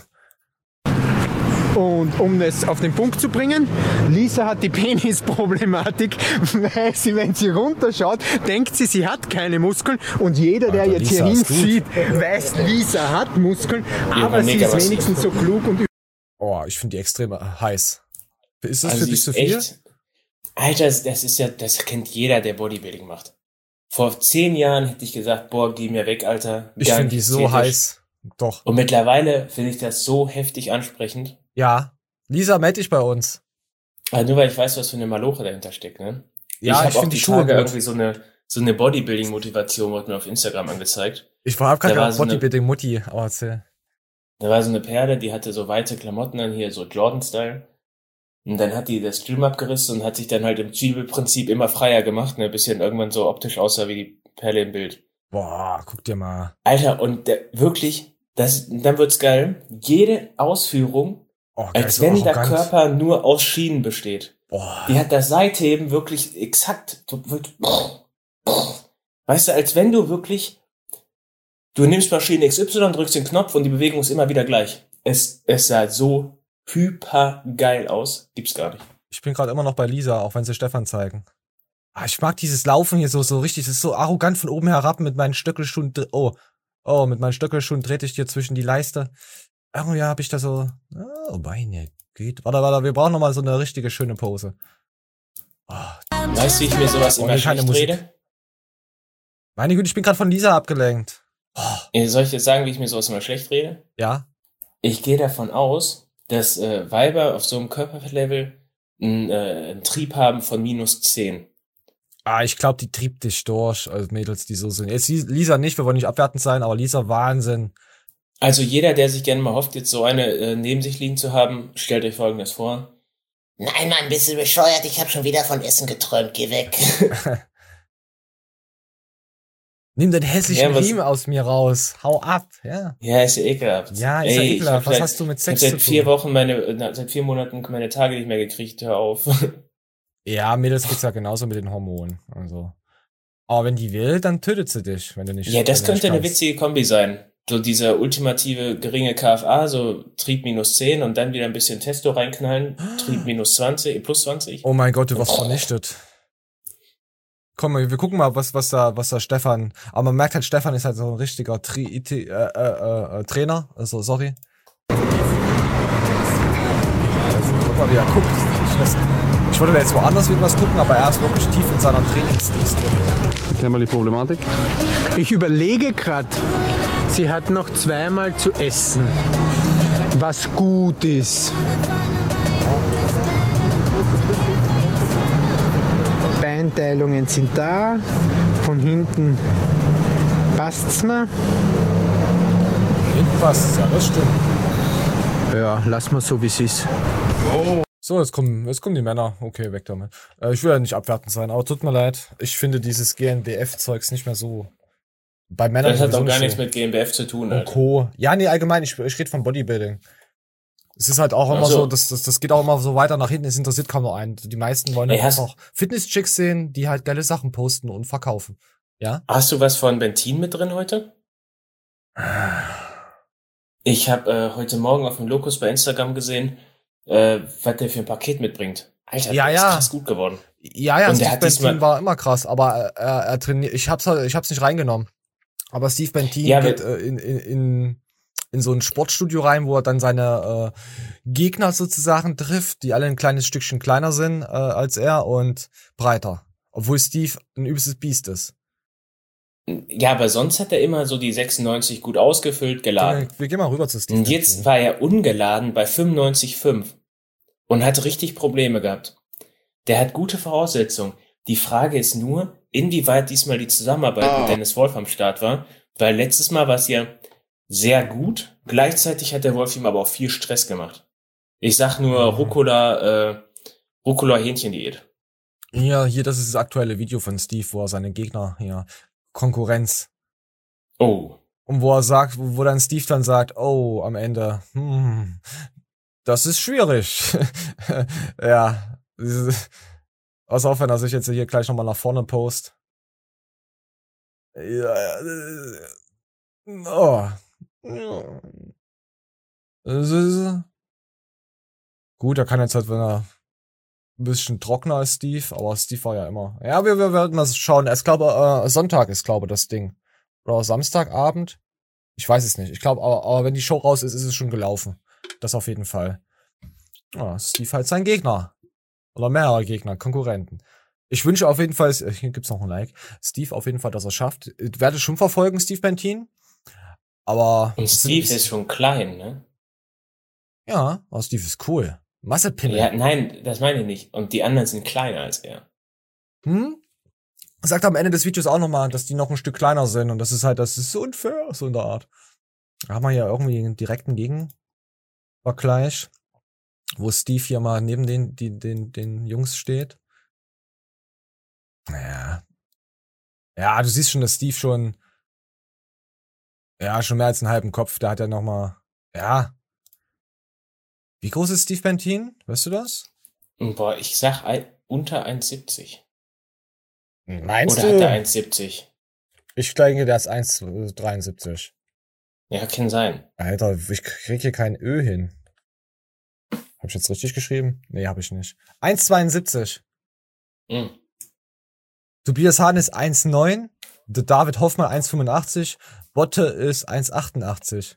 Speaker 4: Und um das auf den Punkt zu bringen, Lisa hat die Penisproblematik, weil sie, wenn sie runterschaut, denkt sie hat keine Muskeln und jeder, der jetzt hier hinsieht, weiß, Lisa hat Muskeln, aber sie ist wenigstens so klug und
Speaker 3: ich finde die extrem heiß. Ist das
Speaker 2: also
Speaker 3: für dich zu viel?
Speaker 2: Alter, das kennt jeder, der Bodybuilding macht. Vor 10 Jahren hätte ich gesagt, geh mir weg, Alter.
Speaker 3: Ich finde die so heiß. Doch.
Speaker 2: Und mittlerweile finde ich das so heftig ansprechend.
Speaker 3: Ja. Lisa, meld dich bei uns.
Speaker 2: Also nur weil ich weiß, was für eine Maloche dahinter steckt, ne?
Speaker 3: Ja, ich finde die Schuhe gut.
Speaker 2: Irgendwie so eine Bodybuilding-Motivation wurde mir auf Instagram angezeigt.
Speaker 3: Ich habe gerade keine Bodybuilding-Mutti, aber erzähl.
Speaker 2: Da war so eine Perle, die hatte so weite Klamotten an, hier so Jordan-Style. Und dann hat die das Stream abgerissen und hat sich dann halt im Zwiebelprinzip immer freier gemacht, ne, bis sie dann irgendwann so optisch aussah wie die Perle im Bild.
Speaker 3: Boah, guck dir mal.
Speaker 2: Alter, und wirklich, dann wird's geil. Jede Ausführung, als wenn der Körper nur aus Schienen besteht.
Speaker 3: Boah.
Speaker 2: Die hat das Seitheben wirklich exakt, weißt du, als wenn du nimmst Maschine XY, drückst den Knopf und die Bewegung ist immer wieder gleich. Es sah so hyper geil aus. Gibt's gar nicht.
Speaker 3: Ich bin gerade immer noch bei Lisa, auch wenn sie Stefan zeigen. Ich mag dieses Laufen hier so richtig, das ist so arrogant von oben herab mit meinen Stöckelschuhen. Mit meinen Stöckelschuhen trete ich dir zwischen die Leiste. Irgendwie habe ich da so, Beine, geht. Warte, wir brauchen nochmal so eine richtige schöne Pose.
Speaker 2: Weißt du, wie ich mir sowas immer schlecht rede?
Speaker 3: Meine Güte, ich bin gerade von Lisa abgelenkt.
Speaker 2: Soll ich jetzt sagen, wie ich mir sowas immer schlecht rede?
Speaker 3: Ja.
Speaker 2: Ich gehe davon aus, dass Weiber auf so einem Körperfettlevel einen Trieb haben von -10.
Speaker 3: Ich glaube, die triebt dich durch, also Mädels, die so sind. Jetzt Lisa nicht, wir wollen nicht abwertend sein, aber Lisa, Wahnsinn.
Speaker 2: Also jeder, der sich gerne mal hofft, jetzt so eine neben sich liegen zu haben, stellt euch Folgendes vor.
Speaker 5: Nein, Mann, bist du bescheuert? Ich habe schon wieder von Essen geträumt. Geh weg.
Speaker 3: Nimm den hässlichen Riemen aus mir raus. Hau ab, ja.
Speaker 2: Ja, ist ja ekelhaft.
Speaker 3: Ja, ist ja ekelhaft. Was hast du mit Sex zu tun?
Speaker 2: Ich habe seit 4 Monaten meine Tage nicht mehr gekriegt. Hör auf.
Speaker 3: Ja, Mädels geht's ja genauso mit den Hormonen. Also. Aber wenn die will, dann tötet sie dich, wenn du nicht.
Speaker 2: Ja, das könnte eine witzige Kombi sein. So dieser ultimative geringe KFA, so Trieb -10 und dann wieder ein bisschen Testo reinknallen, Trieb +20.
Speaker 3: Oh mein Gott, du warst vernichtet. Komm, wir gucken mal, was da Stefan, aber man merkt halt, Stefan ist halt so ein richtiger Trainer, also sorry. Also, guck mal, wie er guckt. Ich wollte da jetzt woanders wieder was gucken, aber er ist wirklich tief in seiner Trainingsdienst.
Speaker 4: Erklär mal die Problematik. Ich überlege gerade, sie hat noch zweimal zu essen, was gut ist. Beinteilungen sind da, von hinten passt's mir.
Speaker 3: Hinten passt's, ja, das stimmt.
Speaker 4: Ja, lass mal so, wie es ist.
Speaker 3: Oh. So, jetzt kommen die Männer. Okay, weg damit. Ich will ja nicht abwertend sein, aber tut mir leid. Ich finde dieses GNBF-Zeugs nicht mehr so. Bei Männern.
Speaker 2: Das hat doch gar nichts mit GNBF zu tun,
Speaker 3: Alter. Und Co. Ja, nee, allgemein, ich rede von Bodybuilding. Es ist halt auch immer so, das geht auch immer so weiter nach hinten, es interessiert kaum noch einen. Die meisten wollen einfach Fitness-Chicks sehen, die halt geile Sachen posten und verkaufen. Ja?
Speaker 2: Hast du was von Bentin mit drin heute? Ich habe heute Morgen auf dem Locus bei Instagram gesehen, was der für ein Paket mitbringt. Alter, der ist krass gut geworden.
Speaker 3: Ja, und Steve Bentin war immer krass, aber er trainiert, ich hab's nicht reingenommen. Aber Steve Bentin geht in so ein Sportstudio rein, wo er dann seine Gegner sozusagen trifft, die alle ein kleines Stückchen kleiner sind als er und breiter. Obwohl Steve ein übelstes Biest ist.
Speaker 2: Ja, aber sonst hat er immer so die 96 gut ausgefüllt, geladen.
Speaker 3: Wir gehen mal rüber zu Steve.
Speaker 2: Und jetzt war er ungeladen bei 95,5 und hat richtig Probleme gehabt. Der hat gute Voraussetzungen. Die Frage ist nur, inwieweit diesmal die Zusammenarbeit mit Dennis Wolf am Start war, weil letztes Mal war es ja sehr gut. Gleichzeitig hat der Wolf ihm aber auch viel Stress gemacht. Ich sag nur Rucola-Hähnchendiät.
Speaker 3: Ja, hier, das ist das aktuelle Video von Steve, wo er seine Gegner hier Konkurrenz.
Speaker 2: Oh.
Speaker 3: Und wo er sagt, wo dann Steve dann sagt, oh, am Ende, das ist schwierig. Ja. Pass auf, wenn er sich jetzt hier gleich nochmal nach vorne post. Ja. Oh. Gut, er kann jetzt halt, wenn er ein bisschen trockener als Steve, aber Steve war ja immer. Ja, wir werden mal schauen. Ich glaube, Sonntag ist, glaube ich, das Ding. Oder Samstagabend. Ich weiß es nicht. Ich glaube, aber wenn die Show raus ist, ist es schon gelaufen. Das auf jeden Fall. Ja, Steve halt sein Gegner. Oder mehrere Gegner, Konkurrenten. Ich wünsche auf jeden Fall, hier gibt's noch ein Like, Steve auf jeden Fall, dass er schafft. Ich werde schon verfolgen, Steve Bentin. Aber.
Speaker 2: Und Steve ist schon klein, ne?
Speaker 3: Ja, aber Steve ist cool. Massepimmel.
Speaker 2: Ja, nein, das meine ich nicht. Und die anderen sind kleiner als er.
Speaker 3: Sagt am Ende des Videos auch nochmal, dass die noch ein Stück kleiner sind. Und das ist so unfair, so in der Art. Da haben wir ja irgendwie einen direkten Gegenvergleich, wo Steve hier mal neben den Jungs steht. Naja. Ja, du siehst schon, dass Steve schon mehr als einen halben Kopf, der hat ja nochmal, ja. Wie groß ist Steve Bentin? Weißt du das?
Speaker 2: Boah, ich sag unter 1,70.
Speaker 3: Meinst
Speaker 2: du? Oder
Speaker 3: hat
Speaker 2: er 1,70?
Speaker 3: Ich denke, der ist 1,73.
Speaker 2: Ja, kann sein.
Speaker 3: Alter, ich krieg hier kein Ö hin. Hab ich jetzt richtig geschrieben? Nee, hab ich nicht. 1,72. Tobias Hahn ist 1,9. David Hoffmann 1,85. Botte ist 1,88.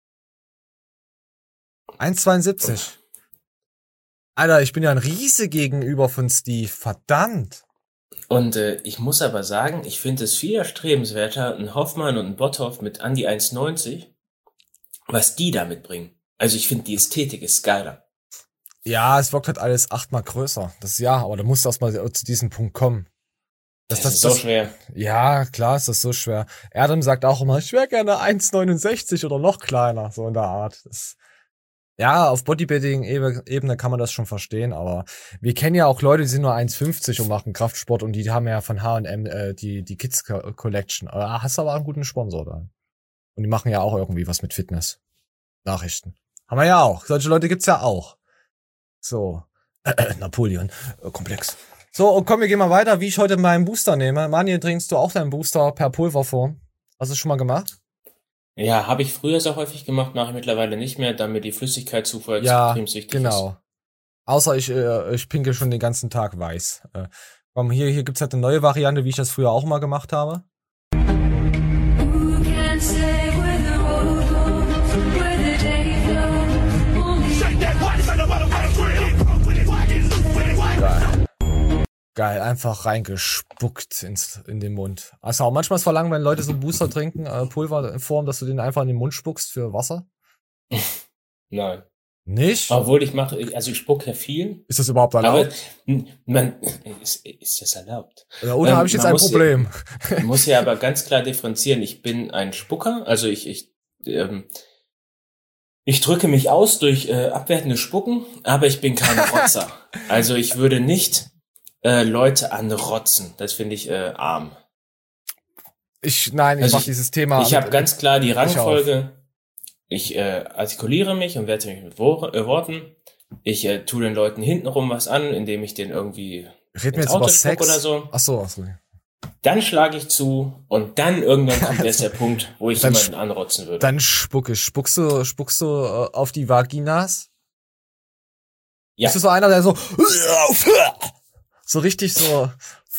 Speaker 3: 1,72. Alter, ich bin ja ein Riese gegenüber von Steve. Verdammt.
Speaker 2: Und ich muss aber sagen, ich finde es viel erstrebenswerter, ein Hoffmann und ein Botthoff mit an die 1,90, was die da mitbringen. Also ich finde, die Ästhetik ist geiler.
Speaker 3: Ja, es wirkt halt alles 8-mal größer. Das ist ja, aber da musst du erst mal zu diesem Punkt kommen.
Speaker 2: Das ist so schwer.
Speaker 3: Ja, klar ist das so schwer. Adam sagt auch immer, ich wäre gerne 1,69 oder noch kleiner, so in der Art. Ja, auf Bodybuilding-Ebene kann man das schon verstehen, aber wir kennen ja auch Leute, die sind nur 1,50 und machen Kraftsport und die haben ja von H&M die Kids Collection. Hast aber einen guten Sponsor da. Und die machen ja auch irgendwie was mit Fitness. Nachrichten. Haben wir ja auch. Solche Leute gibt's ja auch. So. Napoleon-Komplex. So, und komm, wir gehen mal weiter, wie ich heute meinen Booster nehme. Manuel, trinkst du auch deinen Booster per Pulverform? Hast du das schon mal gemacht?
Speaker 2: Ja, habe ich früher sehr häufig gemacht, mache ich mittlerweile nicht mehr, da mir die Flüssigkeitszufuhr extrem wichtig ist.
Speaker 3: Genau. Außer ich pinkel schon den ganzen Tag weiß. Komm, hier gibt's halt eine neue Variante, wie ich das früher auch mal gemacht habe. Geil, einfach reingespuckt in den Mund. Also auch manchmal ist verlangen, wenn Leute so einen Booster trinken, Pulver in Form, dass du den einfach in den Mund spuckst für Wasser?
Speaker 2: Nein.
Speaker 3: Nicht?
Speaker 2: Obwohl ich spucke ja viel.
Speaker 3: Ist das überhaupt erlaubt?
Speaker 2: Aber ist das erlaubt?
Speaker 3: Oder habe ich jetzt ein Problem?
Speaker 2: Ich muss ja aber ganz klar differenzieren. Ich bin ein Spucker, also ich drücke mich aus durch abwertendes Spucken, aber ich bin kein Rotzer. Also ich würde nicht Leute anrotzen. Das finde ich arm.
Speaker 3: Ich mach dieses Thema.
Speaker 2: Ich habe ganz klar die Rangfolge. Ich artikuliere mich und werte mich mit Worten. Ich tue den Leuten hintenrum was an, indem ich den irgendwie
Speaker 3: Reden wir jetzt über Sex
Speaker 2: oder so.
Speaker 3: Ach so.
Speaker 2: Dann schlage ich zu und dann irgendwann kommt erst der Punkt, wo ich jemanden anrotzen würde.
Speaker 3: Dann spuckst du auf die Vaginas?
Speaker 2: Ja.
Speaker 3: Bist du so einer, der so richtig so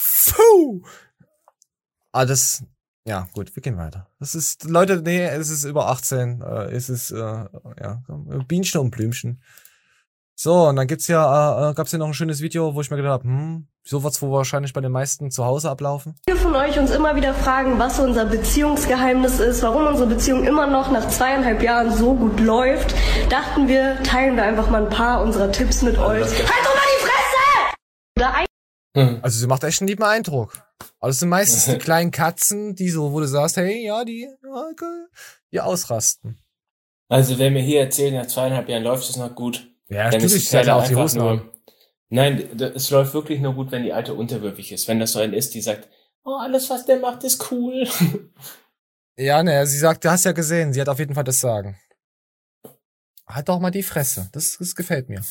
Speaker 3: ja, gut, wir gehen weiter. Das ist, Leute, nee, es ist über 18, es ist, Bienchen und Blümchen. So, und dann gab's ja noch ein schönes Video, wo ich mir gedacht habe, so wird's wohl wahrscheinlich bei den meisten zu Hause ablaufen.
Speaker 6: Viele von euch uns immer wieder fragen, was so unser Beziehungsgeheimnis ist, warum unsere Beziehung immer noch nach 2,5 Jahren so gut läuft, dachten wir, teilen wir einfach mal ein paar unserer Tipps mit euch. Halt doch mal die Fresse!
Speaker 3: Also sie macht echt einen lieben Eindruck. Aber das sind meistens die kleinen Katzen, die so, wo du sagst, hey, ja, die ausrasten.
Speaker 2: Also wenn mir hier erzählen, nach 2,5 Jahren läuft es noch gut.
Speaker 3: Ja, dann ist es ja auch die Hosen nur.
Speaker 2: Nein, es läuft wirklich nur gut, wenn die Alte unterwürfig ist. Wenn das so ein ist, die sagt, oh, alles, was der macht, ist cool.
Speaker 3: Ja, ne, sie sagt, du hast ja gesehen, sie hat auf jeden Fall das Sagen. Halt doch mal die Fresse. Das gefällt mir.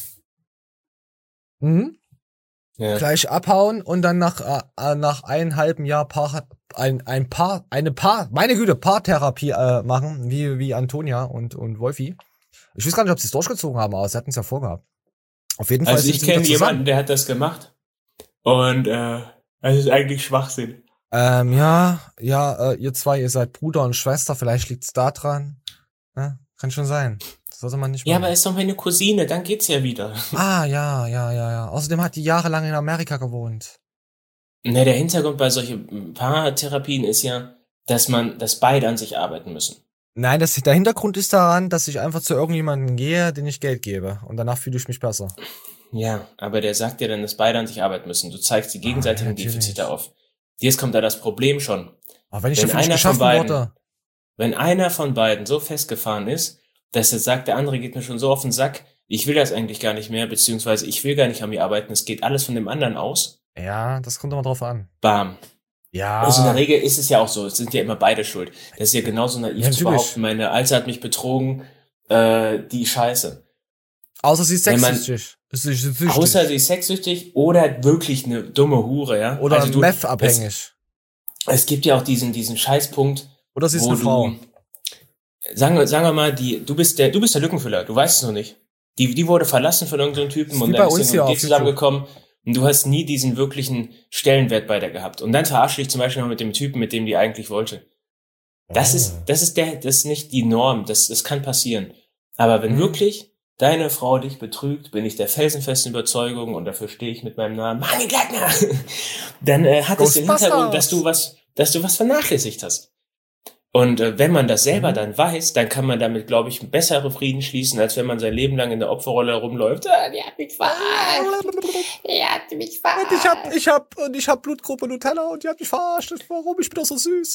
Speaker 3: Ja. Gleich abhauen und dann nach 1,5 Jahr Paartherapie machen, wie Antonia und Wolfi. Ich weiß gar nicht, ob sie es durchgezogen haben, aber sie hatten es ja vorgehabt. Auf jeden Fall.
Speaker 2: Also ich kenne jemanden, der hat das gemacht und das ist eigentlich Schwachsinn.
Speaker 3: Ihr zwei, ihr seid Bruder und Schwester, vielleicht liegt's da dran. Ja, kann schon sein. Sollte man nicht machen.
Speaker 2: Ja, aber ist doch meine Cousine, dann geht's ja wieder.
Speaker 3: Ja. Außerdem hat die jahrelang in Amerika gewohnt.
Speaker 2: Ne, der Hintergrund bei solchen Paartherapien ist ja, dass beide an sich arbeiten müssen.
Speaker 3: Nein, der Hintergrund ist daran, dass ich einfach zu irgendjemandem gehe, den ich Geld gebe. Und danach fühle ich mich besser.
Speaker 2: Ja, aber der sagt dir dann, dass beide an sich arbeiten müssen. Du zeigst die gegenseitigen Defizite auf. Jetzt kommt da das Problem schon.
Speaker 3: Aber wenn ich dafür nicht geschaffen wurde.
Speaker 2: Wenn einer von beiden so festgefahren ist, dass er sagt, der andere geht mir schon so auf den Sack, ich will das eigentlich gar nicht mehr, beziehungsweise ich will gar nicht an mir arbeiten, es geht alles von dem anderen aus.
Speaker 3: Ja, das kommt immer drauf an.
Speaker 2: Bam.
Speaker 3: Ja.
Speaker 2: Also in der Regel ist es ja auch so, es sind ja immer beide schuld. Das ist ja genauso naiv zu behaupten, meine Alte hat mich betrogen, die Scheiße.
Speaker 3: Außer sie ist sexsüchtig.
Speaker 2: Außer sie ist sexsüchtig oder wirklich eine dumme Hure, ja.
Speaker 3: Oder also Meth-abhängig.
Speaker 2: Es gibt ja auch diesen Scheißpunkt.
Speaker 3: Oder sie ist eine Frau.
Speaker 2: Sagen wir mal, du bist der Lückenfüller, du weißt es noch nicht. Die wurde verlassen von irgendeinem Typen und dann ist sie mit dir zusammengekommen und du hast nie diesen wirklichen Stellenwert bei der gehabt. Und dann verarscht dich zum Beispiel noch mit dem Typen, mit dem die eigentlich wollte. Das ist nicht die Norm, das kann passieren. Aber wenn wirklich deine Frau dich betrügt, bin ich der felsenfesten Überzeugung und dafür stehe ich mit meinem Namen, Mani Gleitner, dann hat es den Hintergrund, dass du was vernachlässigt hast. Und wenn man das selber dann weiß, dann kann man damit, glaube ich, bessere Frieden schließen, als wenn man sein Leben lang in der Opferrolle herumläuft. Die hat mich verarscht. Die hat mich verarscht.
Speaker 3: Und ich hab Blutgruppe Nutella und die hat mich verarscht. Warum? Ich bin doch so süß.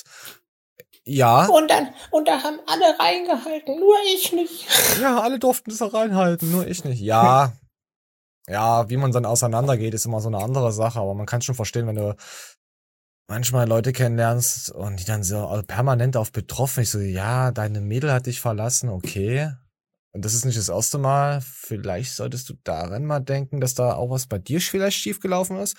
Speaker 3: Ja.
Speaker 5: Und da haben alle reingehalten, nur ich nicht.
Speaker 3: Ja, alle durften das auch reinhalten, nur ich nicht. Ja. Ja, wie man dann auseinandergeht, ist immer so eine andere Sache, aber man kann schon verstehen, wenn du manchmal Leute kennenlernst und die dann so permanent auf betroffen. Ich so, ja, deine Mädel hat dich verlassen, okay. Und das ist nicht das erste Mal. Vielleicht solltest du daran mal denken, dass da auch was bei dir vielleicht schiefgelaufen ist.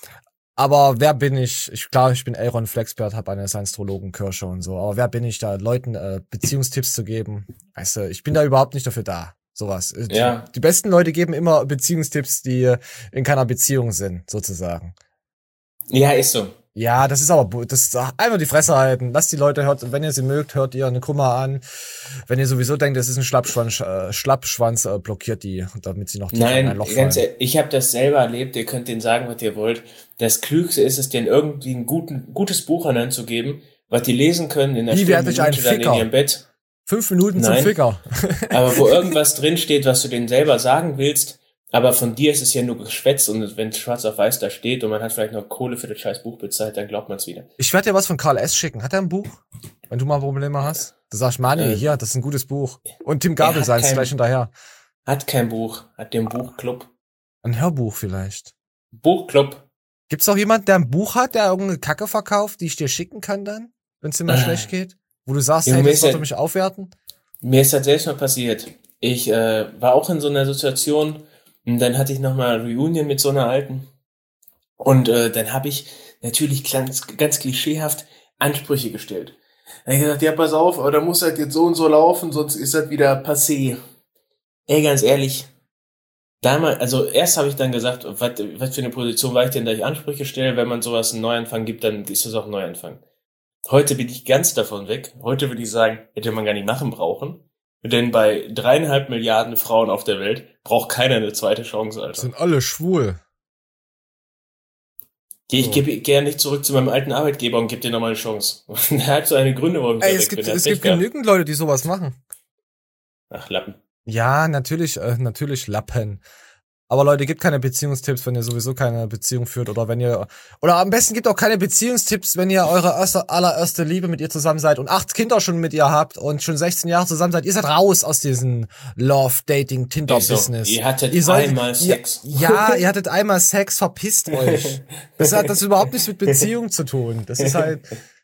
Speaker 3: Aber wer bin ich? Klar, ich bin Aaron Flexbert, habe eine Science-Astrologen-Kirche und so. Aber wer bin ich da, Leuten Beziehungstipps zu geben? Weißt du, ich bin da überhaupt nicht dafür da. Sowas.
Speaker 2: Ja.
Speaker 3: Die besten Leute geben immer Beziehungstipps, die in keiner Beziehung sind, sozusagen.
Speaker 2: Ja, ist so.
Speaker 3: Ja, das ist einfach die Fresse halten. Lasst die Leute, wenn ihr sie mögt, hört ihr eine Kummer an. Wenn ihr sowieso denkt, es ist ein Schlappschwanz, blockiert die, damit sie noch tiefer in ein Loch fallen.
Speaker 2: Nein, ich habe das selber erlebt. Ihr könnt denen sagen, was ihr wollt. Das Klügste ist es, denen irgendwie ein gutes Buch an Hand zu geben, was die lesen können in der Minute dann in ihrem Bett.
Speaker 3: 5 Minuten zum Ficker.
Speaker 2: Aber wo irgendwas drinsteht, was du denen selber sagen willst, aber von dir ist es ja nur Geschwätz und wenn schwarz auf weiß da steht und man hat vielleicht noch Kohle für das scheiß Buch bezahlt, dann glaubt man es wieder.
Speaker 3: Ich werde dir was von Karl S. schicken. Hat er ein Buch? Wenn du mal Probleme hast? Du sagst, Mani, hier, das ist ein gutes Buch. Und Tim Gabel sei es gleich hinterher.
Speaker 2: Hat kein Buch. Hat den Buchclub.
Speaker 3: Ein Hörbuch vielleicht.
Speaker 2: Buchclub.
Speaker 3: Gibt's auch jemand, der ein Buch hat, der irgendeine Kacke verkauft, die ich dir schicken kann dann, wenn es dir mal schlecht geht? Wo du sagst, hey, das sollte mich aufwerten?
Speaker 2: Mir ist das selbst mal passiert. Ich war auch in so einer Situation. Und dann hatte ich nochmal Reunion mit so einer Alten. Und dann habe ich natürlich ganz klischeehaft Ansprüche gestellt. Dann habe ich gesagt, ja, pass auf, aber da muss das jetzt so und so laufen, sonst ist das wieder passé. Ey, ganz ehrlich, damals, also erst habe ich dann gesagt, was für eine Position war ich denn, da ich Ansprüche stelle, wenn man sowas einen Neuanfang gibt, dann ist das auch ein Neuanfang. Heute bin ich ganz davon weg. Heute würde ich sagen, hätte man gar nicht machen brauchen. Denn bei 3,5 Milliarden Frauen auf der Welt braucht keiner eine zweite Chance, Alter.
Speaker 3: Sind alle schwul.
Speaker 2: Ich gehe nicht zurück zu meinem alten Arbeitgeber und gebe dir nochmal eine Chance. Er hat so eine Gründe, warum ich
Speaker 3: es gibt genügend Leute, die sowas machen.
Speaker 2: Ach, Lappen.
Speaker 3: Ja, natürlich Lappen. Aber Leute, gebt keine Beziehungstipps, wenn ihr sowieso keine Beziehung führt oder am besten gebt auch keine Beziehungstipps, wenn ihr eure allererste Liebe mit ihr zusammen seid und 8 Kinder schon mit ihr habt und schon 16 Jahre zusammen seid. Ihr seid raus aus diesem Love-Dating-Tinder-Business.
Speaker 2: Ihr hattet einmal Sex.
Speaker 3: Ja, ihr hattet einmal Sex, verpisst euch. Das hat das überhaupt nichts mit Beziehung zu tun. Das ist halt,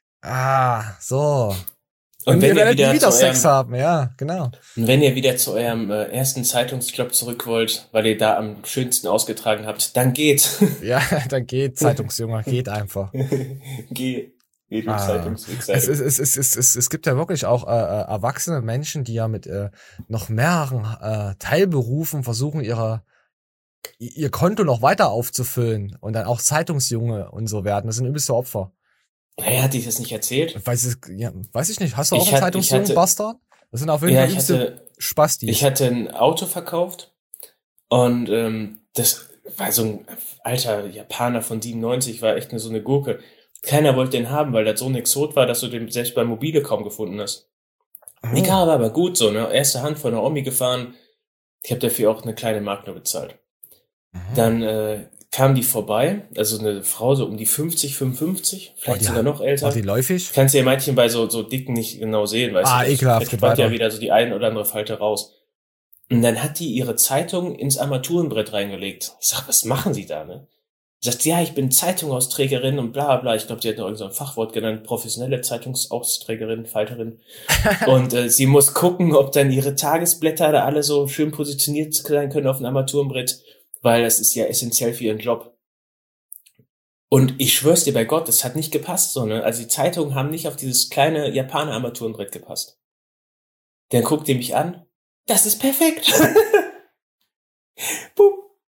Speaker 3: so. Und wenn ihr wieder Sex haben, ja, genau.
Speaker 2: Und wenn ihr wieder zu eurem ersten Zeitungsjob zurück wollt, weil ihr da am schönsten ausgetragen habt, dann geht.
Speaker 3: Ja, dann geht, Zeitungsjunge, geht einfach.
Speaker 2: Geht du Zeitungswichser.
Speaker 3: Es gibt ja wirklich auch erwachsene Menschen, die ja mit noch mehreren Teilberufen versuchen, ihr Konto noch weiter aufzufüllen und dann auch Zeitungsjunge und so werden. Das sind übelste Opfer.
Speaker 2: Hey, hat dich das nicht erzählt?
Speaker 3: Weiß ich nicht. Hast du auch einen Zeitungsjungen, Bastard? Das sind auf jeden Fall übelste Spastis.
Speaker 2: Ich hatte ein Auto verkauft und das war so ein alter Japaner von 97, war echt so eine Gurke. Keiner wollte den haben, weil das so ein Exot war, dass du den selbst bei Mobile kaum gefunden hast. Egal, war aber gut so, ne? Erste Hand von der Omi gefahren. Ich habe dafür auch eine kleine Mark nur bezahlt. Dann kam die vorbei, also eine Frau so um die 50, 55, vielleicht sogar noch älter.
Speaker 3: War die läufig?
Speaker 2: Kannst du ja manchen bei so dicken nicht genau sehen, weißt du.
Speaker 3: Ekelhaft.
Speaker 2: Da spannt ja wieder so die ein oder andere Falte raus. Und dann hat die ihre Zeitung ins Armaturenbrett reingelegt. Ich sag, was machen Sie da, ne? Sagt, ja, ich bin Zeitungsausträgerin und bla bla. Ich glaube, die hat noch irgend so ein Fachwort genannt, professionelle Zeitungsausträgerin, Falterin. Und sie muss gucken, ob dann ihre Tagesblätter da alle so schön positioniert sein können auf dem Armaturenbrett, weil das ist ja essentiell für ihren Job. Und ich schwör's dir bei Gott, das hat nicht gepasst, so, ne? Also die Zeitungen haben nicht auf dieses kleine Japaner-Armaturenbrett gepasst. Dann guckt ihr mich an. Das ist perfekt. Boom.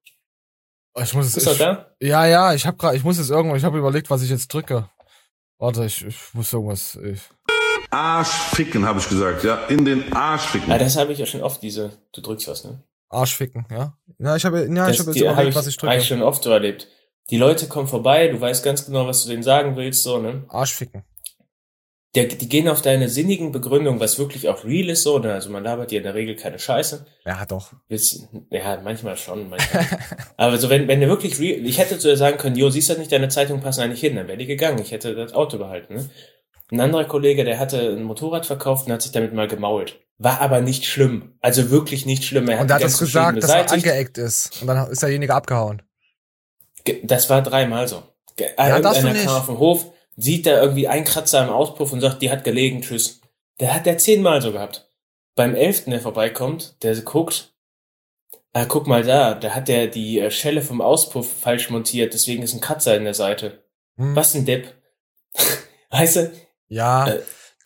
Speaker 3: Ich muss
Speaker 2: Bist du da?
Speaker 3: Ja, ich habe überlegt, was ich jetzt drücke. Warte, ich muss irgendwas.
Speaker 7: Arsch ficken, habe ich gesagt, ja, in den Arsch ficken.
Speaker 2: Ah, das habe ich ja schon oft, du drückst was, ne?
Speaker 3: Arschficken, ja. Ja, ich habe jetzt überlegt, was ich drücke.
Speaker 2: Habe ich schon oft so erlebt. Die Leute kommen vorbei, du weißt ganz genau, was du denen sagen willst, so, ne?
Speaker 3: Arschficken.
Speaker 2: Die gehen auf deine sinnigen Begründungen, was wirklich auch real ist, so, ne? Also man labert dir in der Regel keine Scheiße.
Speaker 3: Ja, doch.
Speaker 2: Ja, manchmal schon, manchmal. Aber so, wenn du wirklich real, ich hätte zu dir sagen können, jo, siehst du nicht, deine Zeitung passen eigentlich hin, dann wäre die gegangen. Ich hätte das Auto behalten, ne? Ein anderer Kollege, der hatte ein Motorrad verkauft und hat sich damit mal gemault. War aber nicht schlimm. Also wirklich nicht schlimm.
Speaker 3: Und er hat das gesagt, dass er angeeckt ist. Und dann ist derjenige abgehauen.
Speaker 2: Das war 3-mal so.
Speaker 3: Ja, das du nicht.
Speaker 2: Kam auf dem Hof, sieht da irgendwie einen Kratzer im Auspuff und sagt, die hat gelegen, tschüss. Der hat der 10-mal so gehabt. Beim 11., der vorbeikommt, der guckt, guck mal da hat der die Schelle vom Auspuff falsch montiert, deswegen ist ein Kratzer in der Seite. Was ein Depp. Weißt du?
Speaker 3: Ja.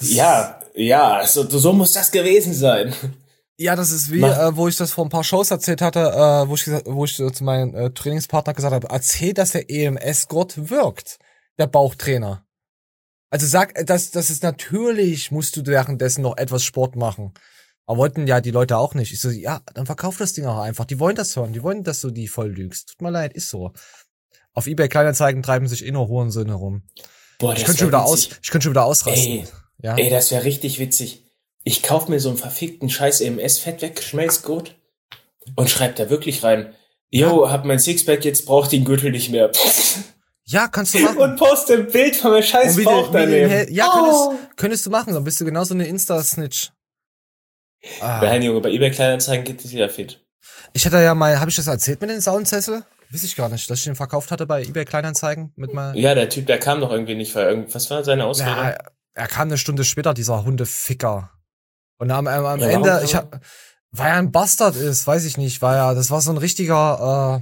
Speaker 2: So muss das gewesen sein.
Speaker 3: Ja, das ist wie, wo ich das vor ein paar Shows erzählt hatte, wo ich zu meinem Trainingspartner gesagt habe, erzähl, dass der EMS-Gurt wirkt, der Bauchtrainer. Also sag, das ist natürlich, musst du währenddessen noch etwas Sport machen. Aber wollten ja die Leute auch nicht. Ich so, ja, dann verkauf das Ding auch einfach. Die wollen das hören, die wollen, dass du die voll lügst. Tut mir leid, ist so. Auf eBay Kleinanzeigen treiben sich nur Hurensöhne rum.
Speaker 2: Boah,
Speaker 3: ich könnte schon wieder ausrasten.
Speaker 2: Ey, das wäre richtig witzig. Ich kauf mir so einen verfickten scheiß EMS-Fett weggeschmelzt-Gurt und schreib da wirklich rein, hab mein Sixpack, jetzt braucht den Gürtel nicht mehr.
Speaker 3: Ja, kannst du machen.
Speaker 2: Und poste ein Bild von meinem scheiß Bauch daneben.
Speaker 3: Ja, könntest du machen, dann bist du genauso eine Insta-Snitch.
Speaker 2: Nein, Junge, bei eBay Kleinanzeigen geht es wieder fit.
Speaker 3: Ich hatte ja mal, habe ich das erzählt mit dem Soundsessel? Weiß ich gar nicht, dass ich den verkauft hatte bei eBay Kleinanzeigen mit mal.
Speaker 2: Ja, der Typ, der kam doch irgendwie nicht, weil was war seine Ausrede?
Speaker 3: Ja, er kam eine Stunde später, dieser Hundeficker. Und am Ende, weil er ein Bastard ist, weiß ich nicht, das war so ein richtiger,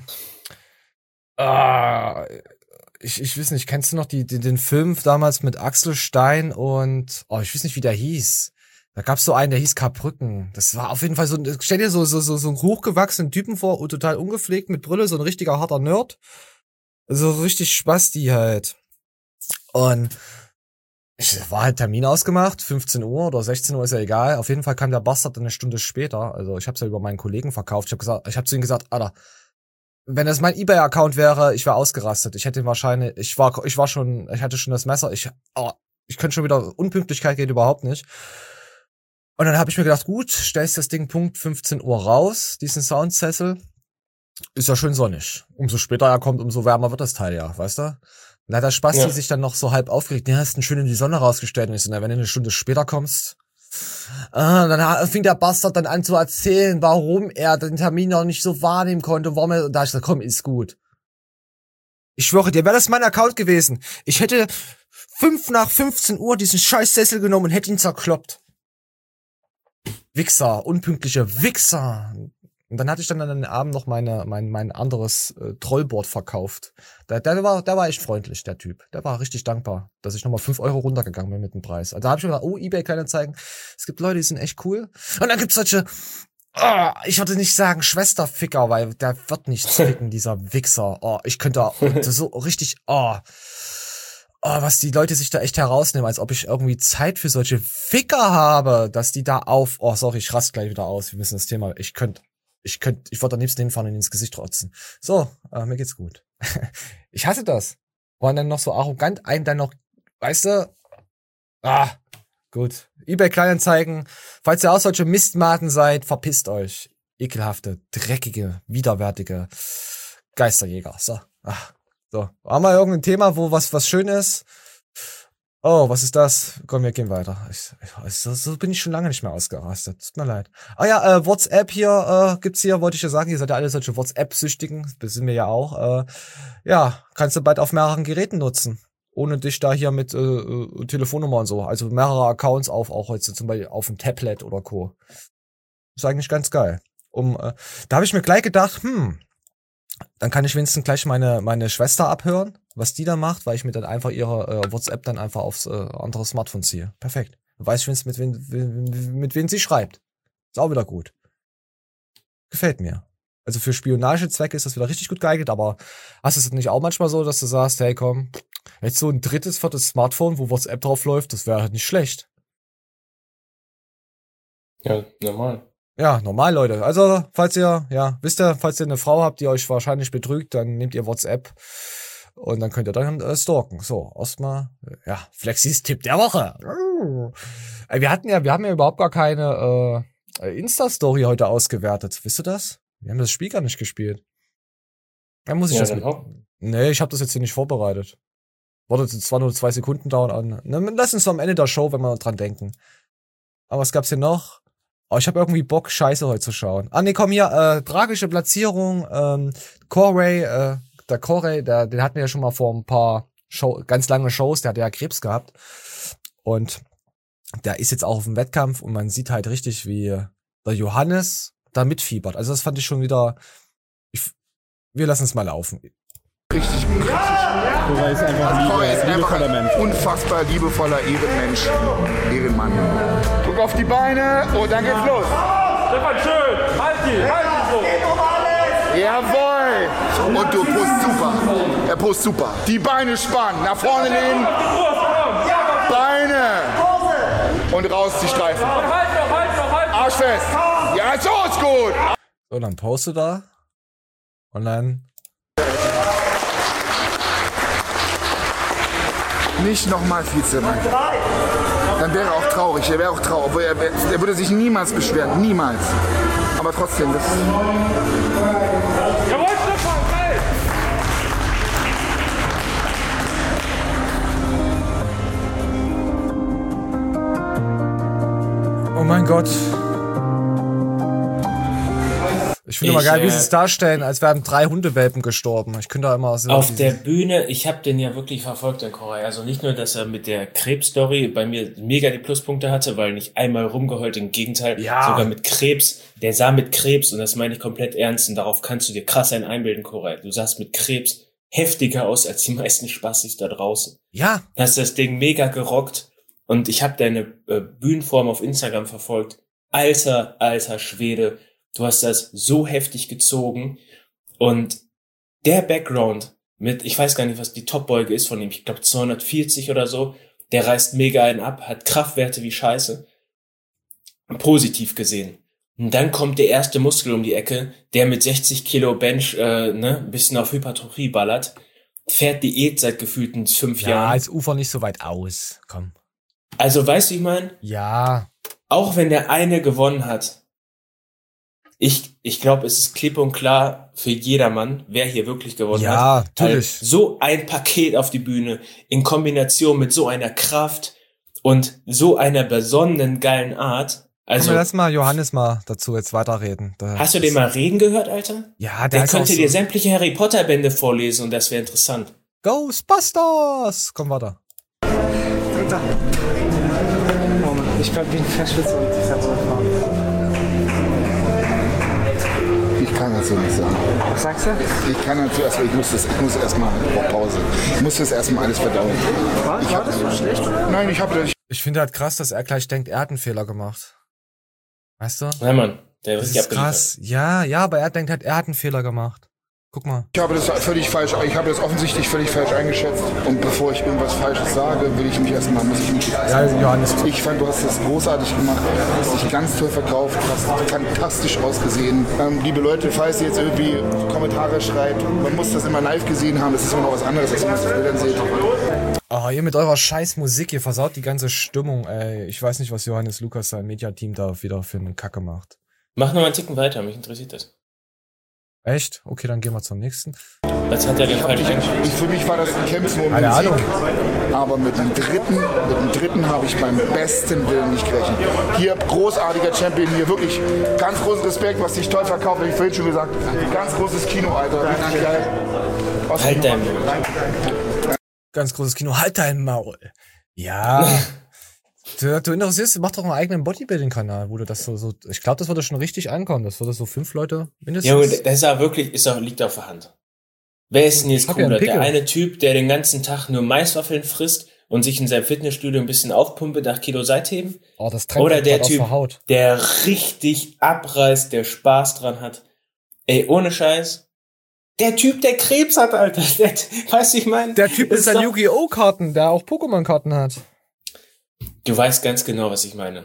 Speaker 3: ich weiß nicht, kennst du noch den Film damals mit Axel Stein und, ich weiß nicht, wie der hieß. Da gab's so einen, der hieß Karbrücken. Das war auf jeden Fall so, stell dir so einen hochgewachsenen Typen vor, total ungepflegt mit Brille, so ein richtiger harter Nerd. So richtig Spasti halt. Und es war halt Termin ausgemacht, 15 Uhr oder 16 Uhr, ist ja egal. Auf jeden Fall kam der Bastard dann eine Stunde später. Also ich hab's ja über meinen Kollegen verkauft. Ich hab zu ihm gesagt, Alter, wenn das mein eBay-Account wäre, ich wäre ausgerastet. Ich hatte wahrscheinlich, ich hatte schon das Messer. Ich könnte schon wieder, Unpünktlichkeit geht überhaupt nicht. Und dann habe ich mir gedacht, gut, stellst das Ding Punkt 15 Uhr raus, diesen Soundsessel. Ist ja schön sonnig. Umso später er kommt, umso wärmer wird das Teil ja, weißt du? Und hat der Spasti sich dann noch so halb aufgeregt. Ja, hast du schön in die Sonne rausgestellt. Und ich so, wenn du eine Stunde später kommst. Dann fing der Bastard dann an zu erzählen, warum er den Termin noch nicht so wahrnehmen konnte. Und da hab ich gesagt, komm, ist gut. Ich schwöre dir, wäre das mein Account gewesen. Ich hätte 5 nach 15 Uhr diesen scheiß Sessel genommen und hätte ihn zerkloppt. Wichser, unpünktliche Wichser. Und dann hatte ich dann an den Abend noch mein anderes Trollboard verkauft. Der war echt freundlich, der Typ. Der war richtig dankbar, dass ich nochmal 5 Euro runtergegangen bin mit dem Preis. Also da habe ich mir gedacht, eBay Kleinanzeigen. Es gibt Leute, die sind echt cool. Und dann gibt's solche, ich würde nicht sagen Schwesterficker, weil der wird nichts ficken, dieser Wichser. Ich könnte so richtig, was die Leute sich da echt herausnehmen, als ob ich irgendwie Zeit für solche Ficker habe, dass die da ich raste gleich wieder aus. Wir müssen das Thema, ich würde am liebsten hinfahren und ins Gesicht rotzen. So, mir geht's gut. Ich hasse das. Waren dann noch so arrogant, dann noch, weißt du, gut. eBay Kleinanzeigen, falls ihr auch solche Mistmaten seid, verpisst euch. Ekelhafte, dreckige, widerwärtige Geisterjäger. So, So, haben wir irgendein Thema, wo was schön ist? Oh, was ist das? Komm, wir gehen weiter. So bin ich schon lange nicht mehr ausgerastet. Tut mir leid. WhatsApp hier, gibt's hier, wollte ich ja sagen, ihr seid ja alle solche WhatsApp-Süchtigen. Das sind wir ja auch. Kannst du bald auf mehreren Geräten nutzen. Ohne dich da hier mit Telefonnummer und so. Also mehrere Accounts auch heute zum Beispiel auf dem Tablet oder Co. Ist eigentlich ganz geil. Da habe ich mir gleich gedacht, dann kann ich wenigstens gleich meine Schwester abhören, was die da macht, weil ich mir dann einfach ihre WhatsApp dann einfach aufs andere Smartphone ziehe. Perfekt. Dann weiß ich, mit wem sie schreibt. Ist auch wieder gut. Gefällt mir. Also für Spionagezwecke ist das wieder richtig gut geeignet, aber hast du es nicht auch manchmal so, dass du sagst, hey komm, jetzt so ein 3., 4. Smartphone, wo WhatsApp drauf läuft, das wäre halt nicht schlecht.
Speaker 2: Ja, normal.
Speaker 3: Ja, normal, Leute. Also, falls ihr eine Frau habt, die euch wahrscheinlich betrügt, dann nehmt ihr WhatsApp und dann könnt ihr dann stalken. So, erstmal, Flexis Tipp der Woche. Wir haben ja überhaupt gar keine Insta-Story heute ausgewertet. Wisst ihr das? Wir haben das Spiel gar nicht gespielt. Dann muss ich Nee, ich habe das jetzt hier nicht vorbereitet. Wartet jetzt zwar nur 2 Sekunden dauern an. Lass uns am Ende der Show, wenn wir dran denken. Aber was gab's hier noch? Oh, ich habe irgendwie Bock, Scheiße heute zu schauen. Nee, komm hier, tragische Platzierung. Corey, den hatten wir ja schon mal vor ein paar ganz lange Shows, der hatte ja Krebs gehabt. Und der ist jetzt auch auf dem Wettkampf und man sieht halt richtig, wie der Johannes da mitfiebert. Also das fand ich schon wieder... Wir lassen es mal laufen.
Speaker 7: Richtig gut. Corey ist einfach ein liebevoller Mensch. Unfassbar liebevoller Ehrenmensch. Ehrenmann. Guck auf die Beine und dann geht's los.
Speaker 8: Stefan, schön. Halt die so.
Speaker 7: Jawohl. Und du post super. Er post super. Die Beine spannen. Nach vorne lehnen. Beine. Und raus die Streifen. Arsch fest. Ja, so ist gut.
Speaker 3: So, dann poste da. Und dann...
Speaker 7: Nicht nochmal Vizemann. Dann wäre er auch traurig. Er wäre auch traurig. Obwohl er würde sich niemals beschweren. Niemals. Aber trotzdem, das...
Speaker 8: Jawohl, Stefan, geil!
Speaker 3: Oh mein Gott. Ich finde immer geil, wie sie es darstellen, als wären 3 Hundewelpen gestorben. Ich könnte da immer so...
Speaker 2: Auf der Bühne, ich habe den ja wirklich verfolgt, den Corey. Also nicht nur, dass er mit der Krebsstory bei mir mega die Pluspunkte hatte, weil nicht einmal rumgeheult, im Gegenteil, sogar mit Krebs. Der sah mit Krebs, und das meine ich komplett ernst, und darauf kannst du dir krass einen einbilden, Corey. Du sahst mit Krebs heftiger aus als die meisten Spastis da draußen.
Speaker 3: Ja.
Speaker 2: Hast das Ding mega gerockt, und ich habe deine Bühnenform auf Instagram verfolgt. Alter Schwede. Du hast das so heftig gezogen, und der Background mit, ich weiß gar nicht, was die Topbeuge ist von ihm, ich glaube 240 oder so, der reißt mega einen ab, hat Kraftwerte wie Scheiße. Positiv gesehen. Und dann kommt der erste Muskel um die Ecke, der mit 60 Kilo Bench ein bisschen auf Hypertrophie ballert, fährt Diät seit gefühlten 5 Jahren.
Speaker 3: Ja, als Ufer nicht so weit aus, komm.
Speaker 2: Also, weißt du, wie ich meine?
Speaker 3: Ja.
Speaker 2: Auch wenn der eine gewonnen hat, ich glaube, es ist klipp und klar für jedermann, wer hier wirklich gewonnen hat.
Speaker 3: Ja, natürlich.
Speaker 2: So ein Paket auf die Bühne in Kombination mit so einer Kraft und so einer besonnenen, geilen Art. Also,
Speaker 3: lass mal Johannes mal dazu jetzt weiterreden.
Speaker 2: Hast du den mal reden gehört, Alter?
Speaker 3: Ja,
Speaker 2: der könnte dir sämtliche Harry Potter Bände vorlesen, und das wäre interessant.
Speaker 3: Ghostbusters! Komm weiter.
Speaker 4: Ich bin verschwitzt und ich hab's erfahren.
Speaker 7: Ich kann dazu nicht sagen.
Speaker 4: Was sagst du?
Speaker 7: Ich kann dazu erstmal, ich muss erstmal auf Pause. Ich muss das erstmal alles verdauen.
Speaker 4: War das so schlecht?
Speaker 7: Nein,
Speaker 3: Ich finde halt krass, dass er gleich denkt, er hat einen Fehler gemacht. Weißt du?
Speaker 2: Ja, Mann, der
Speaker 3: das ist krass. Ja, aber er denkt halt, er hat einen Fehler gemacht. Guck mal.
Speaker 7: Ich habe das offensichtlich völlig falsch eingeschätzt. Und bevor ich irgendwas Falsches sage, muss ich mich
Speaker 3: Ja, Johannes.
Speaker 7: Ich fand, du hast das großartig gemacht, du hast dich ganz toll verkauft, du hast fantastisch ausgesehen. Liebe Leute, falls ihr jetzt irgendwie Kommentare schreibt, man muss das immer live gesehen haben, das ist immer noch was anderes, als wenn man es auf Bildern sieht.
Speaker 3: Oh, ihr mit eurer scheiß Musik, ihr versaut die ganze Stimmung, ey. Ich weiß nicht, was Johannes Lukas, sein Mediateam, da wieder für eine Kacke macht.
Speaker 2: Mach noch mal einen Ticken weiter, mich interessiert das.
Speaker 3: Echt? Okay, dann gehen wir zum nächsten.
Speaker 2: Was hat er denn falsch eingeschätzt?
Speaker 7: Für mich war das ein Kämpfen um den Sieg. Aber mit dem dritten habe ich beim besten Willen nicht gerechnet. Hier großartiger Champion, hier wirklich ganz großen Respekt, was sich toll verkauft, habe ich vorhin schon gesagt. Ganz großes Kino, Alter. Richtig geil.
Speaker 2: Halt dein Maul.
Speaker 3: Ganz großes Kino, halt dein Maul. Ja. Du interessierst, mach doch einen eigenen Bodybuilding-Kanal, wo du das so, ich glaube, das würde schon richtig ankommen. Das würde so 5 Leute mindestens.
Speaker 2: Ja, und das ist auch wirklich, liegt auf der Hand. Wer ist denn jetzt cooler? Der eine Typ, der den ganzen Tag nur Maiswaffeln frisst und sich in seinem Fitnessstudio ein bisschen aufpumpt nach Kilo Seitheben?
Speaker 3: Oh, das trennt
Speaker 2: oder der Typ,
Speaker 3: Haut.
Speaker 2: der richtig abreißt, der Spaß dran hat. Ey, ohne Scheiß. Der Typ, der Krebs hat, Alter. Weißt du, ich meine?
Speaker 3: Der Typ ist ein Yu-Gi-Oh! Karten, der auch Pokémon-Karten hat.
Speaker 2: Du weißt ganz genau, was ich meine.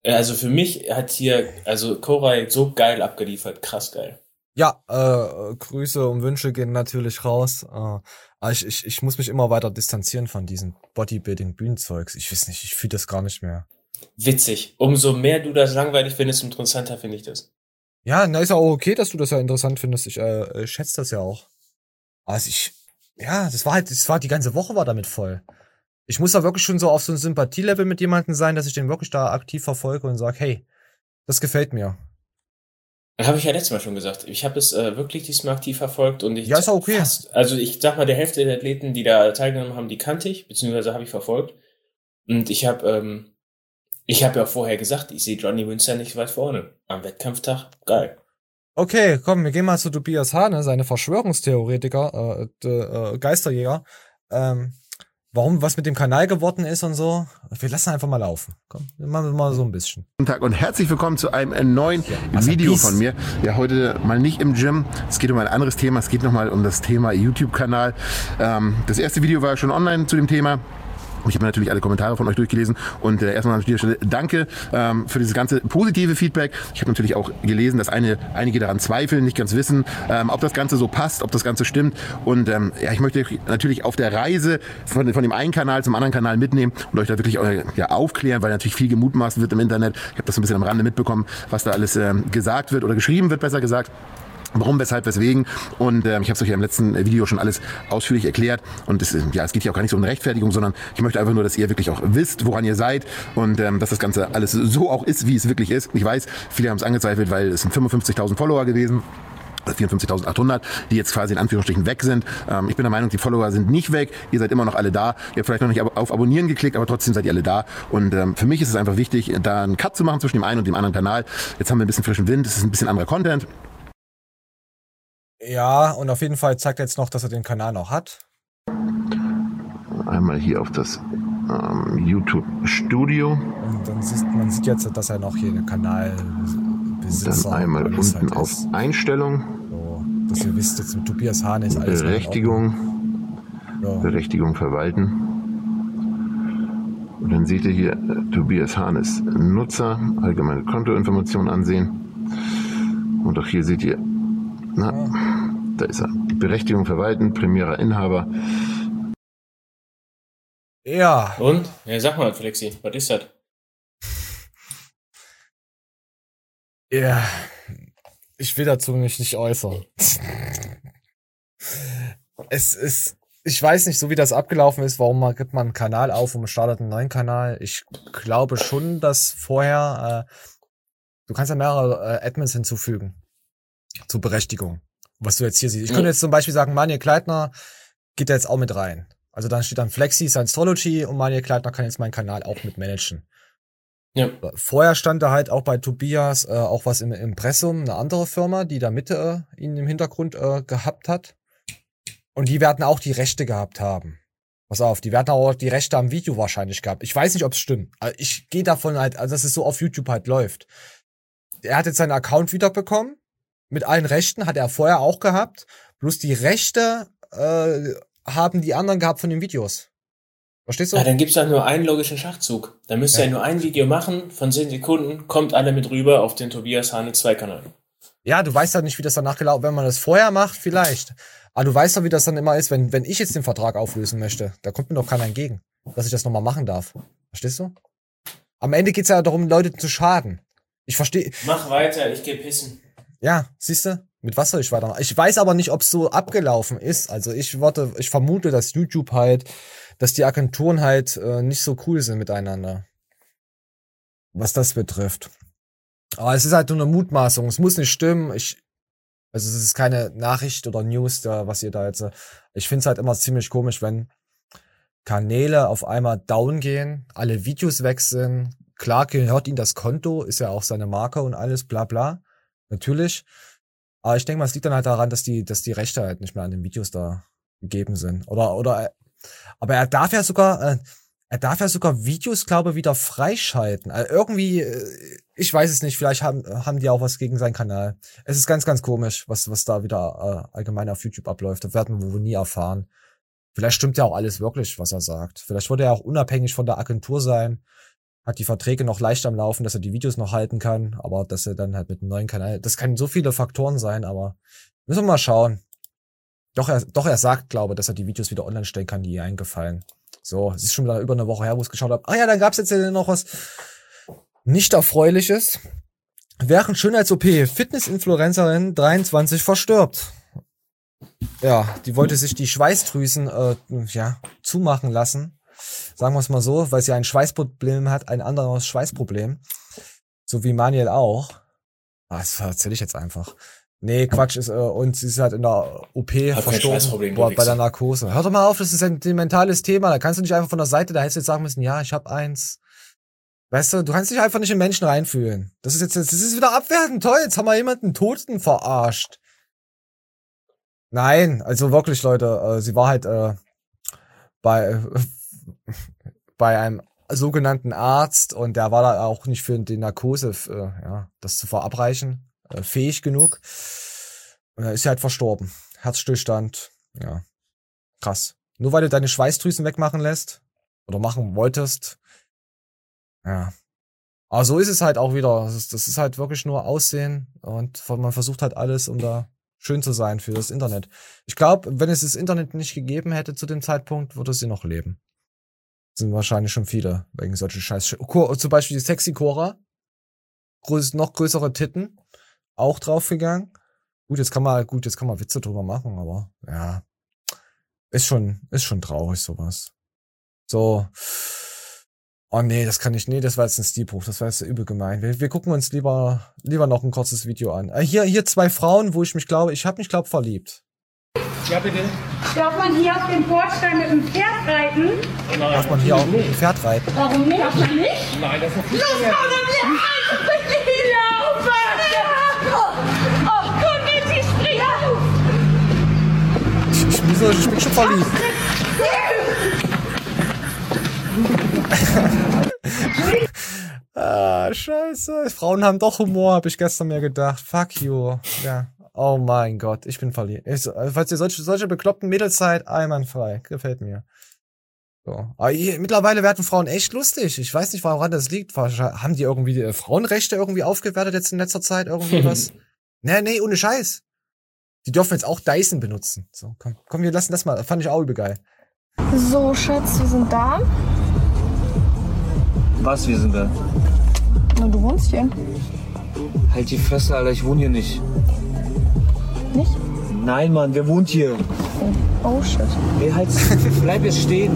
Speaker 2: Also für mich hat hier, also Koray so geil abgeliefert, krass geil.
Speaker 3: Ja, Grüße und Wünsche gehen natürlich raus. Aber ich muss mich immer weiter distanzieren von diesem Bodybuilding-Bühnenzeugs. Ich weiß nicht, ich fühle das gar nicht mehr.
Speaker 2: Witzig. Umso mehr du das langweilig findest, umso interessanter finde ich das.
Speaker 3: Ja, na ist ja auch okay, dass du das ja interessant findest. Ich schätze das ja auch. Also das war die ganze Woche war damit voll. Ich muss da wirklich schon so auf so ein Sympathielevel mit jemandem sein, dass ich den wirklich da aktiv verfolge und sage, hey, das gefällt mir.
Speaker 2: Habe ich ja letztes Mal schon gesagt. Ich habe es wirklich diesmal aktiv verfolgt und ich.
Speaker 3: Ja, ist auch okay.
Speaker 2: Also ich sag mal, der Hälfte der Athleten, die da teilgenommen haben, die kannte ich, beziehungsweise habe ich verfolgt. Und ich habe ja auch vorher gesagt, ich sehe Johnny Münster nicht weit vorne. Am Wettkampftag, geil.
Speaker 3: Okay, komm, wir gehen mal zu Tobias Hane, seine Verschwörungstheoretiker, Geisterjäger. Warum, was mit dem Kanal geworden ist und so. Wir lassen einfach mal laufen. Komm, wir machen mal so ein bisschen.
Speaker 9: Guten Tag und herzlich willkommen zu einem neuen Video von mir. Ja, heute mal nicht im Gym. Es geht um ein anderes Thema. Es geht nochmal um das Thema YouTube-Kanal. Das erste Video war schon online zu dem Thema. Ich habe natürlich alle Kommentare von euch durchgelesen und erstmal an dieser Stelle danke für dieses ganze positive Feedback. Ich habe natürlich auch gelesen, dass einige daran zweifeln, nicht ganz wissen, ob das Ganze so passt, ob das Ganze stimmt. Und ich möchte euch natürlich auf der Reise von dem einen Kanal zum anderen Kanal mitnehmen und euch da wirklich aufklären, weil natürlich viel gemutmaßt wird im Internet. Ich habe das so ein bisschen am Rande mitbekommen, was da alles gesagt wird oder geschrieben wird, besser gesagt. Warum, weshalb, weswegen. Und ich habe es euch ja im letzten Video schon alles ausführlich erklärt. Und es geht hier auch gar nicht so um eine Rechtfertigung, sondern ich möchte einfach nur, dass ihr wirklich auch wisst, woran ihr seid und dass das Ganze alles so auch ist, wie es wirklich ist. Ich weiß, viele haben es angezweifelt, weil es sind 55.000 Follower gewesen. 54.800, die jetzt quasi in Anführungsstrichen weg sind. Ich bin der Meinung, die Follower sind nicht weg. Ihr seid immer noch alle da. Ihr habt vielleicht noch nicht auf Abonnieren geklickt, aber trotzdem seid ihr alle da. Und für mich ist es einfach wichtig, da einen Cut zu machen zwischen dem einen und dem anderen Kanal. Jetzt haben wir ein bisschen frischen Wind. Es ist ein bisschen anderer Content.
Speaker 3: Ja, und auf jeden Fall zeigt er jetzt noch, dass er den Kanal noch hat.
Speaker 9: Einmal hier auf das YouTube-Studio.
Speaker 3: Und dann man sieht jetzt, dass er noch hier den Kanal besitzt.
Speaker 9: Dann einmal unten halt auf Einstellung.
Speaker 3: So, dass ihr wisst, jetzt mit Tobias Hane ist alles
Speaker 9: Berechtigung.
Speaker 3: Ja.
Speaker 9: Berechtigung verwalten. Und dann seht ihr hier Tobias Hanes Nutzer, allgemeine Kontoinformationen ansehen. Und auch hier seht ihr, da ist er. Berechtigung verwalten, primärer Inhaber.
Speaker 3: Ja.
Speaker 2: Und? Ja, sag mal, Flexi, was ist das?
Speaker 3: Ja, ich will dazu mich nicht äußern. Ich weiß nicht, so wie das abgelaufen ist, warum gibt man einen Kanal auf und startet einen neuen Kanal. Ich glaube schon, dass vorher, du kannst ja mehrere Admins hinzufügen. Zur Berechtigung. Was du jetzt hier siehst. Ich könnte jetzt zum Beispiel sagen, Manuel Kleitner geht da jetzt auch mit rein. Also dann steht dann Flexi, Scientology und Manuel Kleitner kann jetzt meinen Kanal auch mit managen. Ja. Vorher stand da halt auch bei Tobias auch was im Impressum, eine andere Firma, die da Mitte ihn im Hintergrund gehabt hat. Und die werden auch die Rechte gehabt haben. Pass auf, die werden auch die Rechte am Video wahrscheinlich gehabt. Ich weiß nicht, ob es stimmt. Also ich gehe davon halt, also dass es so auf YouTube halt läuft. Er hat jetzt seinen Account wiederbekommen. Mit allen Rechten hat er vorher auch gehabt. Bloß die Rechte haben die anderen gehabt von den Videos. Verstehst du?
Speaker 2: Ja, dann gibt's doch nur einen logischen Schachzug. Dann müsst ihr ja nur ein Video machen, von 10 Sekunden, kommt alle mit rüber auf den Tobias Hane 2-Kanal.
Speaker 3: Ja, du weißt ja nicht, wie das danach gelaufen ist. Wenn man das vorher macht, vielleicht. Aber du weißt doch, wie das dann immer ist, wenn ich jetzt den Vertrag auflösen möchte. Da kommt mir doch keiner entgegen, dass ich das nochmal machen darf. Verstehst du? Am Ende geht's ja darum, Leute zu schaden. Ich verstehe.
Speaker 2: Mach weiter, ich geh pissen.
Speaker 3: Ja, siehst du? Mit was soll ich weitermachen? Ich weiß aber nicht, ob es so abgelaufen ist. Also ich vermute, dass YouTube halt, dass die Agenturen halt nicht so cool sind miteinander. Was das betrifft. Aber es ist halt nur eine Mutmaßung. Es muss nicht stimmen. Also es ist keine Nachricht oder News, was ihr da jetzt. Ich finde es halt immer ziemlich komisch, wenn Kanäle auf einmal down gehen, alle Videos weg sind. Klar gehört ihnen das Konto, ist ja auch seine Marke und alles, bla bla. Natürlich. Aber ich denke mal, es liegt dann halt daran, dass die Rechte halt nicht mehr an den Videos da gegeben sind. Aber er darf ja sogar Videos, glaube ich, wieder freischalten. Also irgendwie, ich weiß es nicht, vielleicht haben die auch was gegen seinen Kanal. Es ist ganz, ganz komisch, was da wieder allgemein auf YouTube abläuft. Das werden wir wohl nie erfahren. Vielleicht stimmt ja auch alles wirklich, was er sagt. Vielleicht wird er ja auch unabhängig von der Agentur sein. hat die Verträge noch leicht am Laufen, dass er die Videos noch halten kann, aber dass er dann halt mit einem neuen Kanal, das kann so viele Faktoren sein, aber müssen wir mal schauen. Doch, er sagt, glaube ich, dass er die Videos wieder online stellen kann, die ihr eingefallen. So, es ist schon wieder über eine Woche her, wo ich es geschaut habe. Ah ja, dann gab's jetzt noch was nicht Erfreuliches. Während Schönheits-OP Fitness-Influencerin 23 verstirbt. Ja, die wollte sich die Schweißdrüsen zumachen lassen. Sagen wir es mal so, weil sie ein Schweißproblem hat, ein anderes Schweißproblem. So wie Manuel auch. Das erzähle ich jetzt einfach. Nee, Quatsch ist, und sie ist halt in der OP verstorben bei der Narkose. Hör doch mal auf, das ist ein mentales Thema. Da kannst du nicht einfach von der Seite, da hättest du jetzt sagen müssen, ja, ich hab eins. Weißt du kannst dich einfach nicht in Menschen reinfühlen. Das ist wieder abwertend. Toll, jetzt haben wir jemanden Toten verarscht. Nein, also wirklich, Leute, sie war halt bei einem sogenannten Arzt und der war da auch nicht für die Narkose, das zu verabreichen, fähig genug. Und dann ist sie halt verstorben. Herzstillstand, ja, krass. Nur weil du deine Schweißdrüsen wegmachen lässt oder machen wolltest, ja. Aber so ist es halt auch wieder. Das ist halt wirklich nur Aussehen und man versucht halt alles, um da schön zu sein für das Internet. Ich glaube, wenn es das Internet nicht gegeben hätte zu dem Zeitpunkt, würde sie noch leben. Sind wahrscheinlich schon viele wegen solchen Scheiß. Zum Beispiel die Sexy Cora. Noch größere Titten. Auch draufgegangen. Gut, jetzt kann man Witze drüber machen, aber ja. Ist schon traurig, sowas. So. Oh nee, das kann ich, das war jetzt ein Stilbruch, das war jetzt übel gemein. Wir gucken uns lieber noch ein kurzes Video an. Hier 2 Frauen, wo ich mich glaube, verliebt.
Speaker 10: Ja, bitte. Darf man hier auf dem Bordstein mit dem Pferd reiten?
Speaker 3: Nein. Darf man hier auch mit dem Pferd reiten?
Speaker 10: Warum nicht? Darf man nicht? Nein, das ist nicht. Los, komm, wir laufen! Oh, komm mit, sie springt!
Speaker 3: Ich bin schon verliebt. Scheiße. Frauen haben doch Humor, habe ich gestern mir gedacht. Fuck you. Ja. Oh mein Gott, ich bin verliebt. Falls ihr solche bekloppten Mädels seid, einwandfrei. Gefällt mir. So. Aber mittlerweile werden Frauen echt lustig. Ich weiß nicht, woran das liegt. Haben die irgendwie die Frauenrechte irgendwie aufgewertet jetzt in letzter Zeit? Irgendwie was? Nee, ohne Scheiß. Die dürfen jetzt auch Dyson benutzen. So, komm, wir lassen das mal. Fand ich auch übel geil.
Speaker 6: So, Schatz, wir sind da.
Speaker 11: Was, wir sind da?
Speaker 6: Na, du wohnst hier.
Speaker 11: Halt die Fresse, Alter, ich wohne hier nicht.
Speaker 6: Nicht?
Speaker 11: Nein, Mann, wer wohnt hier?
Speaker 6: Oh, shit.
Speaker 11: Ey, halt, bleib jetzt stehen.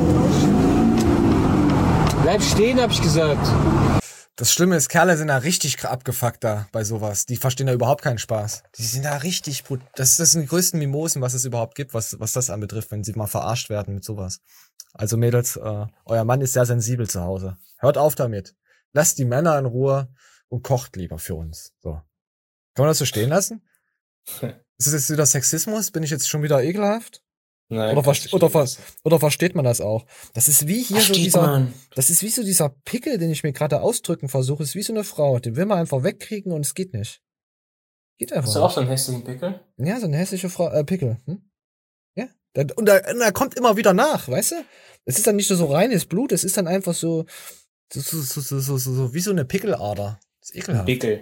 Speaker 11: Bleib stehen, hab ich gesagt.
Speaker 3: Das Schlimme ist, Kerle sind da richtig abgefuckt da bei sowas. Die verstehen da überhaupt keinen Spaß. Die sind da richtig gut. Das sind die größten Mimosen, was es überhaupt gibt, was das anbetrifft, wenn sie mal verarscht werden mit sowas. Also Mädels, euer Mann ist sehr sensibel zu Hause. Hört auf damit. Lasst die Männer in Ruhe und kocht lieber für uns. So. Kann man das so stehen lassen? Ist das jetzt wieder Sexismus? Bin ich jetzt schon wieder ekelhaft?
Speaker 2: Nein.
Speaker 3: Oder versteht man das auch? Das ist wie hier das ist wie so dieser Pickel, den ich mir gerade ausdrücken versuche. Das ist wie so eine Frau. Den will man einfach wegkriegen und es geht nicht. Geht einfach.
Speaker 2: Hast du auch so einen hässlichen Pickel?
Speaker 3: Ja, so eine hässliche Pickel. Ja. Und er kommt immer wieder nach, weißt du? Es ist dann nicht so reines Blut, es ist dann einfach so wie so eine Pickelader. Das ist ekelhaft.
Speaker 2: Pickel.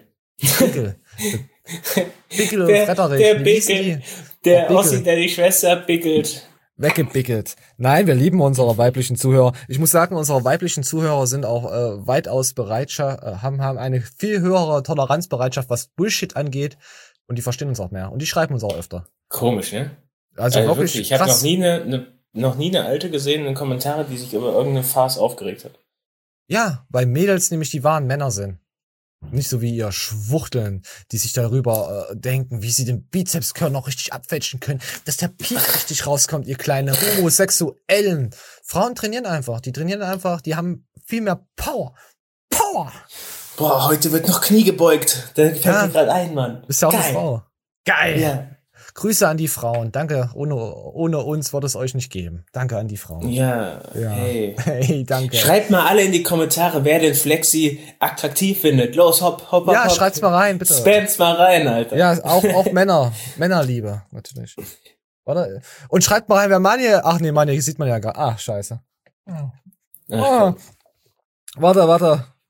Speaker 3: Pickel und Fretterich.
Speaker 2: Der Pickel, der aussieht, der die Schwester pickelt.
Speaker 3: Weggepickelt. Nein, wir lieben unsere weiblichen Zuhörer. Ich muss sagen, unsere weiblichen Zuhörer sind auch weitaus haben eine viel höhere Toleranzbereitschaft, was Bullshit angeht. Und die verstehen uns auch mehr. Und die schreiben uns auch öfter.
Speaker 2: Komisch, ne?
Speaker 3: Also wirklich
Speaker 2: ich habe noch nie eine Alte gesehen in den Kommentaren, die sich über irgendeine Farce aufgeregt hat.
Speaker 3: Ja, weil Mädels nämlich die wahren Männer sind. Nicht so wie ihr Schwuchteln, die sich darüber denken, wie sie den Bizepskörner noch richtig abfälschen können, dass der Peak richtig rauskommt, ihr kleine Homosexuellen. Frauen trainieren einfach, die haben viel mehr Power.
Speaker 2: Boah, heute wird noch Knie gebeugt. Da fällt mir gerade ein, Mann.
Speaker 3: Bist ja auch eine Frau. Geil.
Speaker 2: Ja.
Speaker 3: Grüße an die Frauen. Danke. Ohne uns wird es euch nicht geben. Danke an die Frauen.
Speaker 2: Ja. Hey,
Speaker 3: danke.
Speaker 2: Schreibt mal alle in die Kommentare, wer den Flexi attraktiv findet. Los, hopp.
Speaker 3: Ja, schreibt's mal rein, bitte.
Speaker 2: Spam's mal rein, Alter.
Speaker 3: Ja, auch Männer. Männerliebe, natürlich. Warte. Und schreibt mal rein, wer Manje. Ach nee, Manje sieht man ja gar. Ach, scheiße.
Speaker 2: Ach,
Speaker 3: Warte.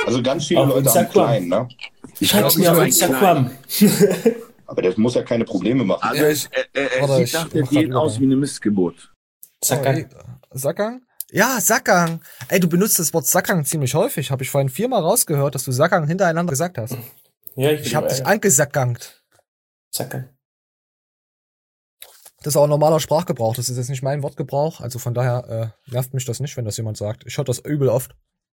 Speaker 12: Also ganz viele Leute haben klein, ne?
Speaker 2: Ich hab's mir auf Instagram.
Speaker 12: Aber das muss ja keine Probleme machen.
Speaker 13: Also er sieht nach der Diät aus wie eine Missgeburt.
Speaker 3: Sackgang? Sackgang? Ja, Sackgang. Ey, du benutzt das Wort Sackgang ziemlich häufig. Habe ich vorhin 4-mal rausgehört, dass du Sackgang hintereinander gesagt hast.
Speaker 2: Ja,
Speaker 3: ich habe dich angesackangt.
Speaker 2: Sackgang.
Speaker 3: Das ist auch ein normaler Sprachgebrauch. Das ist jetzt nicht mein Wortgebrauch. Also von daher nervt mich das nicht, wenn das jemand sagt. Ich höre das übel oft.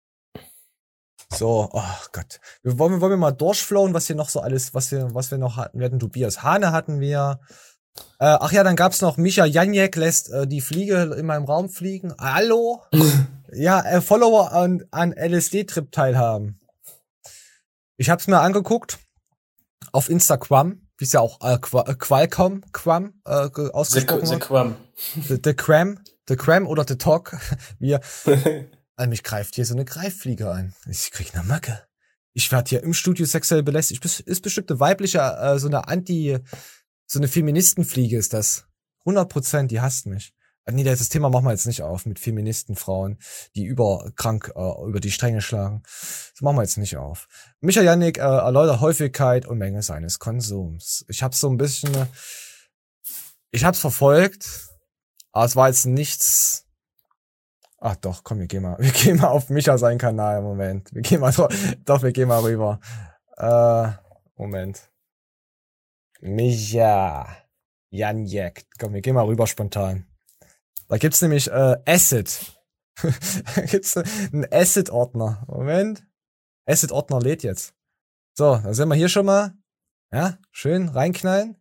Speaker 3: So, oh Gott. Wollen wir mal durchflowen, was hier noch so alles, was wir noch hatten. Wir hatten Tobias Hane hatten wir. Ach ja, dann gab's noch Micha Janjek lässt die Fliege in meinem Raum fliegen. Hallo? Ja, Follower an LSD-Trip teilhaben. Ich hab's mir angeguckt. Auf Instagram. Wie es ja auch Qualcomm ausgesprochen wird. The Cram oder The Talk. Mich greift hier so eine Greiffliege an. Ich krieg eine Macke. Ich werde hier im Studio sexuell belästigt. Ist bestimmt eine weibliche, so eine Feministenfliege ist das. 100%, die hasst mich. Nee, das Thema machen wir jetzt nicht auf mit Feministenfrauen, die überkrank über die Stränge schlagen. Das machen wir jetzt nicht auf. Micha Jannik erläutert Häufigkeit und Menge seines Konsums. Ich hab's verfolgt, aber es war jetzt nichts. Ach doch, komm, wir gehen mal auf Micha seinen Kanal. Moment. Wir gehen mal rüber. Moment. Micha Janjek. Komm, wir gehen mal rüber spontan. Da gibt's nämlich Acid. Da gibt's einen Acid-Ordner. Moment. Acid-Ordner lädt jetzt. So, da sind wir hier schon mal. Ja, schön reinknallen.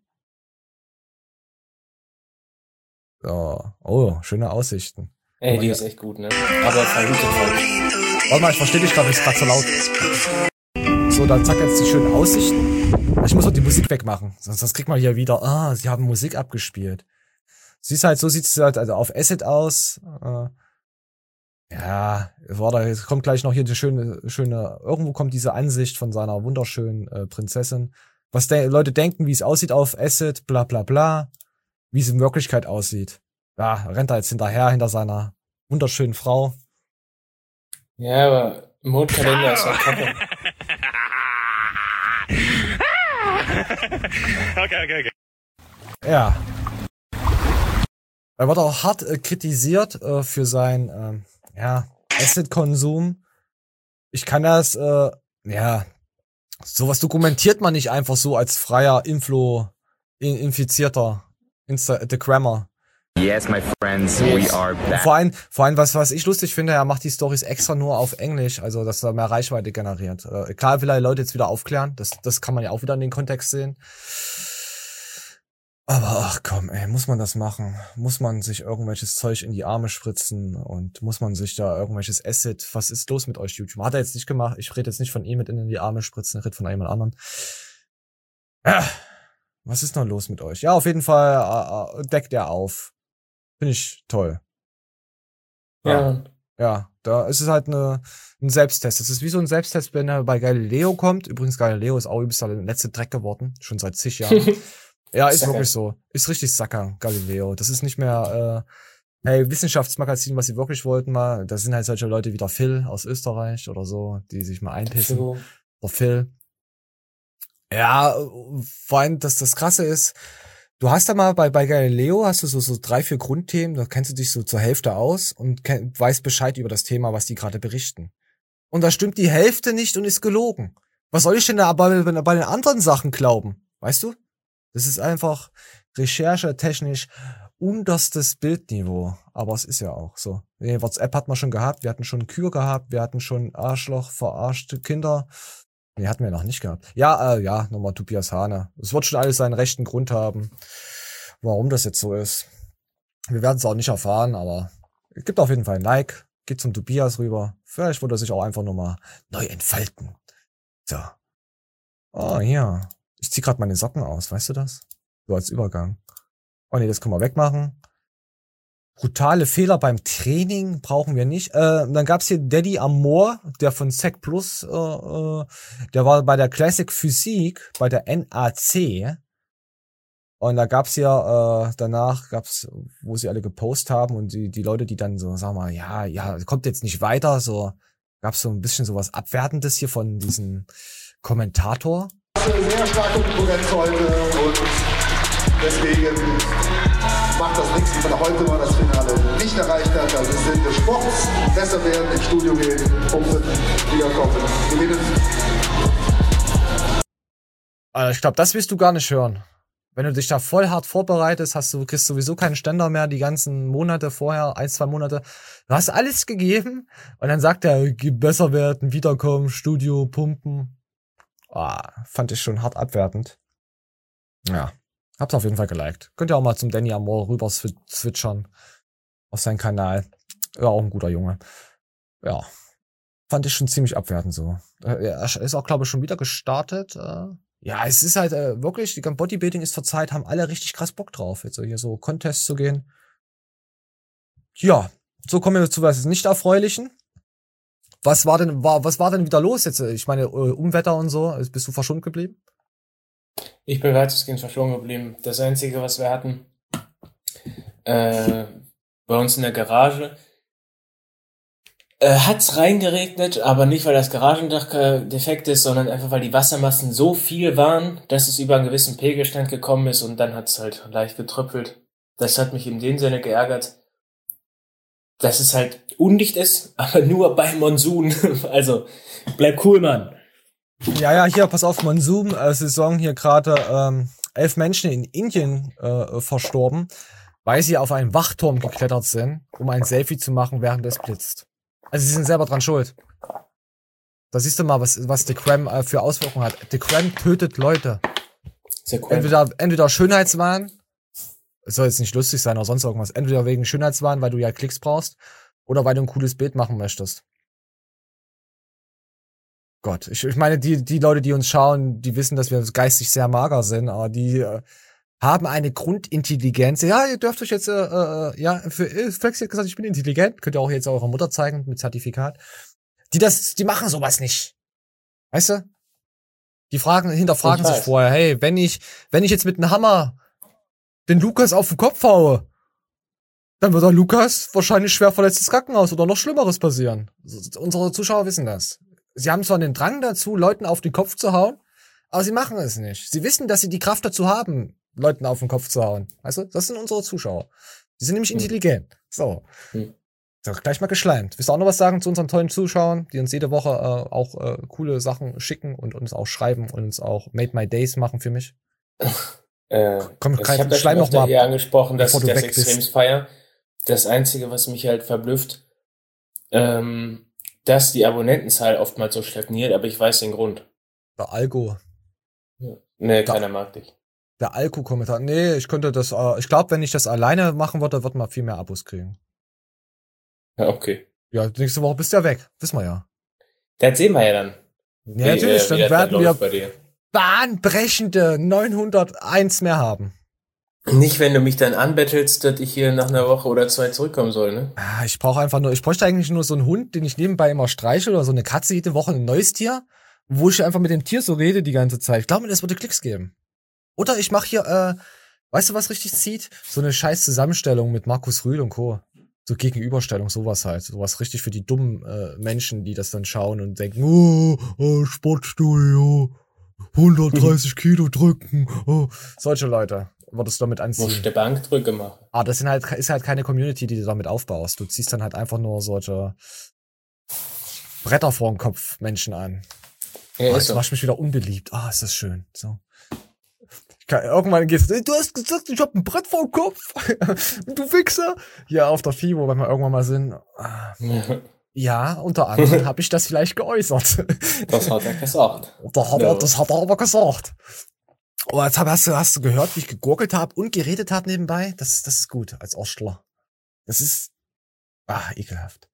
Speaker 3: So. Oh, schöne Aussichten.
Speaker 2: Ey, die ist echt gut, ne? Aber verhütet falsch.
Speaker 3: Warte mal, ich verstehe dich, glaube ich, ist gerade zu laut. So, dann zack, jetzt die schönen Aussichten. Ich muss auch die Musik wegmachen, sonst kriegt man hier wieder, sie haben Musik abgespielt. Siehst halt, so sieht's halt also auf Acid aus. Ja, jetzt kommt gleich noch hier die schöne, irgendwo kommt diese Ansicht von seiner wunderschönen Prinzessin. Was Leute denken, wie es aussieht auf Acid, bla bla bla, wie es in Wirklichkeit aussieht. Ja, rennt er jetzt hinter seiner wunderschönen Frau.
Speaker 2: Ja, aber im Mondkalender ist halt kacke.
Speaker 3: Okay. Ja. Er wird auch hart kritisiert für sein Acid-Konsum. Ich kann das, sowas dokumentiert man nicht einfach so als freier Infizierter Instagrammer.
Speaker 14: Yes, my friends, we are back.
Speaker 3: Vor allem, was ich lustig finde, er macht die Stories extra nur auf Englisch, also dass er mehr Reichweite generiert. Klar will er Leute jetzt wieder aufklären, das kann man ja auch wieder in den Kontext sehen. Aber ach komm, ey, muss man das machen? Muss man sich irgendwelches Zeug in die Arme spritzen und muss man sich da irgendwelches Acid? Was ist los mit euch, YouTube? Hat er jetzt nicht gemacht. Ich rede jetzt nicht von ihm mit in die Arme spritzen, ich rede von jemand anderen. Was ist noch los mit euch? Ja, auf jeden Fall deckt er auf. Finde ich toll.
Speaker 2: Ja.
Speaker 3: Ja, da ist es halt ein Selbsttest. Das ist wie so ein Selbsttest, wenn er bei Galileo kommt. Übrigens, Galileo ist auch übelst der letzte Dreck geworden. Schon seit zig Jahren. Ja, ist wirklich so. Ist richtig Sacker, Galileo. Das ist nicht mehr, Wissenschaftsmagazin, was sie wirklich wollten mal. Da sind halt solche Leute wie der Phil aus Österreich oder so, die sich mal einpissen.
Speaker 2: So.
Speaker 3: Der Phil. Ja, vor allem, dass das Krasse ist, du hast da mal bei Galileo hast du so 3-4 Grundthemen, da kennst du dich so zur Hälfte aus und weißt Bescheid über das Thema, was die gerade berichten. Und da stimmt die Hälfte nicht und ist gelogen. Was soll ich denn da bei den anderen Sachen glauben? Weißt du? Das ist einfach recherchetechnisch unterstes Bildniveau. Aber es ist ja auch so. WhatsApp hat man schon gehabt, wir hatten schon Kür gehabt, wir hatten schon Arschloch, verarschte Kinder. Nee, hatten wir noch nicht gehabt. Ja, nochmal Tobias Hane. Es wird schon alles seinen rechten Grund haben, warum das jetzt so ist. Wir werden es auch nicht erfahren, aber es gibt auf jeden Fall ein Like. Geht zum Tobias rüber. Vielleicht wird er sich auch einfach nochmal neu entfalten. So. Oh, ja. Ich zieh gerade meine Socken aus, weißt du das? So als Übergang. Oh nee, das können wir wegmachen. Brutale Fehler beim Training brauchen wir nicht. Dann gab's hier Daddy Amor, der von Sec Plus, der war bei der Classic Physik, bei der NAC. Und da gab's ja, danach gab's, wo sie alle gepostet haben und die Leute, die dann so, sagen wir mal, ja, kommt jetzt nicht weiter, so, gab es so ein bisschen sowas Abwertendes hier von diesem Kommentator.
Speaker 15: Sehr starke Konkurrenz heute und deswegen macht das nichts, wenn man heute mal das Finale nicht erreicht hat. Also es sind des Sports, besser werden, ins Studio gehen, umsetzen, wiederkommen, gewinnen.
Speaker 3: Ich glaube, das willst du gar nicht hören. Wenn du dich da voll hart vorbereitest, kriegst sowieso keinen Ständer mehr die ganzen Monate vorher, 1-2 Monate. Du hast alles gegeben und dann sagt er, besser werden, wiederkommen, Studio, pumpen. Fand ich schon hart abwertend. Ja, hab's auf jeden Fall geliked. Könnt ihr auch mal zum Danny Amor rüber switchern auf seinen Kanal. Ja, auch ein guter Junge. Ja, fand ich schon ziemlich abwertend so. Er ist auch, glaube ich, schon wieder gestartet. Ja, es ist halt wirklich, die Bodybuilding ist zurzeit, haben alle richtig krass Bock drauf, jetzt hier so Contests zu gehen. Ja, so kommen wir zu was nicht Erfreulichen. Was war denn wieder los jetzt? Ich meine, Umwetter und so, bist du verschont geblieben?
Speaker 2: Ich bin weitestgehend verschont geblieben. Das Einzige, was wir hatten, bei uns in der Garage, hat's reingeregnet, aber nicht, weil das Garagendach defekt ist, sondern einfach, weil die Wassermassen so viel waren, dass es über einen gewissen Pegelstand gekommen ist und dann hat's halt leicht getröpfelt. Das hat mich in dem Sinne geärgert, dass es halt undicht ist, aber nur bei Monsun. Also, bleib cool, Mann.
Speaker 3: Ja, hier, pass auf, Monsun-Saison hier gerade 11 Menschen in Indien verstorben, weil sie auf einen Wachturm geklettert sind, um ein Selfie zu machen, während es blitzt. Also sie sind selber dran schuld. Da siehst du mal, was The Cram für Auswirkungen hat. The Cram tötet Leute. Entweder Schönheitswahn, es soll jetzt nicht lustig sein oder sonst irgendwas, entweder wegen Schönheitswahn, weil du ja Klicks brauchst, oder weil du ein cooles Bild machen möchtest. Gott, ich meine, die Leute, die uns schauen, die wissen, dass wir geistig sehr mager sind, aber die haben eine Grundintelligenz. Ja, ihr dürft euch jetzt, Flex hat gesagt, ich bin intelligent. Könnt ihr auch jetzt eurer Mutter zeigen mit Zertifikat. Die machen sowas nicht. Weißt du? Die hinterfragen sich vorher, hey, wenn ich jetzt mit einem Hammer den Lukas auf den Kopf haue, dann wird der Lukas wahrscheinlich schwer verletzt ins Krankenhaus oder noch Schlimmeres passieren. Unsere Zuschauer wissen das. Sie haben zwar den Drang dazu, Leuten auf den Kopf zu hauen, aber sie machen es nicht. Sie wissen, dass sie die Kraft dazu haben, Leuten auf den Kopf zu hauen. Weißt du, das sind unsere Zuschauer. Die sind nämlich intelligent. So. Doch gleich mal geschleimt. Willst du auch noch was sagen zu unseren tollen Zuschauern, die uns jede Woche auch coole Sachen schicken und uns auch schreiben und uns auch Made My Days machen für mich?
Speaker 2: Komm, ich habe das schon öfter hier angesprochen, dass ich das extrem feier. Das Einzige, was mich halt verblüfft, dass die Abonnentenzahl oftmals so stagniert, aber ich weiß den Grund.
Speaker 3: Der Algo.
Speaker 2: Nee, keiner mag dich.
Speaker 3: Der Alko-Kommentar. Nee, ich könnte das, ich glaube, wenn ich das alleine machen würde, wird man viel mehr Abos kriegen.
Speaker 2: Ja, okay.
Speaker 3: Ja, nächste Woche bist du ja weg. Wissen wir ja.
Speaker 2: Das sehen wir ja dann.
Speaker 3: Ja, natürlich, dann werden wir bahnbrechende 901 mehr haben.
Speaker 2: Nicht, wenn du mich dann anbettelst, dass ich hier nach einer Woche oder 2 zurückkommen soll, ne?
Speaker 3: Ich bräuchte eigentlich nur so einen Hund, den ich nebenbei immer streiche, oder so eine Katze jede Woche, ein neues Tier, wo ich einfach mit dem Tier so rede die ganze Zeit. Ich glaube, das würde Klicks geben. Oder ich mache hier, weißt du, was richtig zieht? So eine scheiß Zusammenstellung mit Markus Rühl und Co. So Gegenüberstellung, sowas halt. Sowas richtig für die dummen Menschen, die das dann schauen und denken, Sportstudio, 130 Kilo drücken, solche Leute würdest du damit anziehen.
Speaker 2: Musst du Bankdrücke machen.
Speaker 3: Das ist halt keine Community, die du damit aufbaust. Du ziehst dann halt einfach nur solche Bretter vor den Kopf Menschen an. Ja, das macht mich wieder unbeliebt. Ist das schön. So. Irgendwann gehst du hast gesagt, ich hab ein Brett vor dem Kopf. Du Wichser. Ja, auf der FIBO, wenn wir irgendwann mal sind. Ja, unter anderem habe ich das vielleicht geäußert.
Speaker 2: Das hat er gesagt.
Speaker 3: Das hat er aber gesagt. Oh, jetzt hast du gehört, wie ich gegurgelt habe und geredet habe nebenbei? Das ist gut als Ostler. Das ist ekelhaft.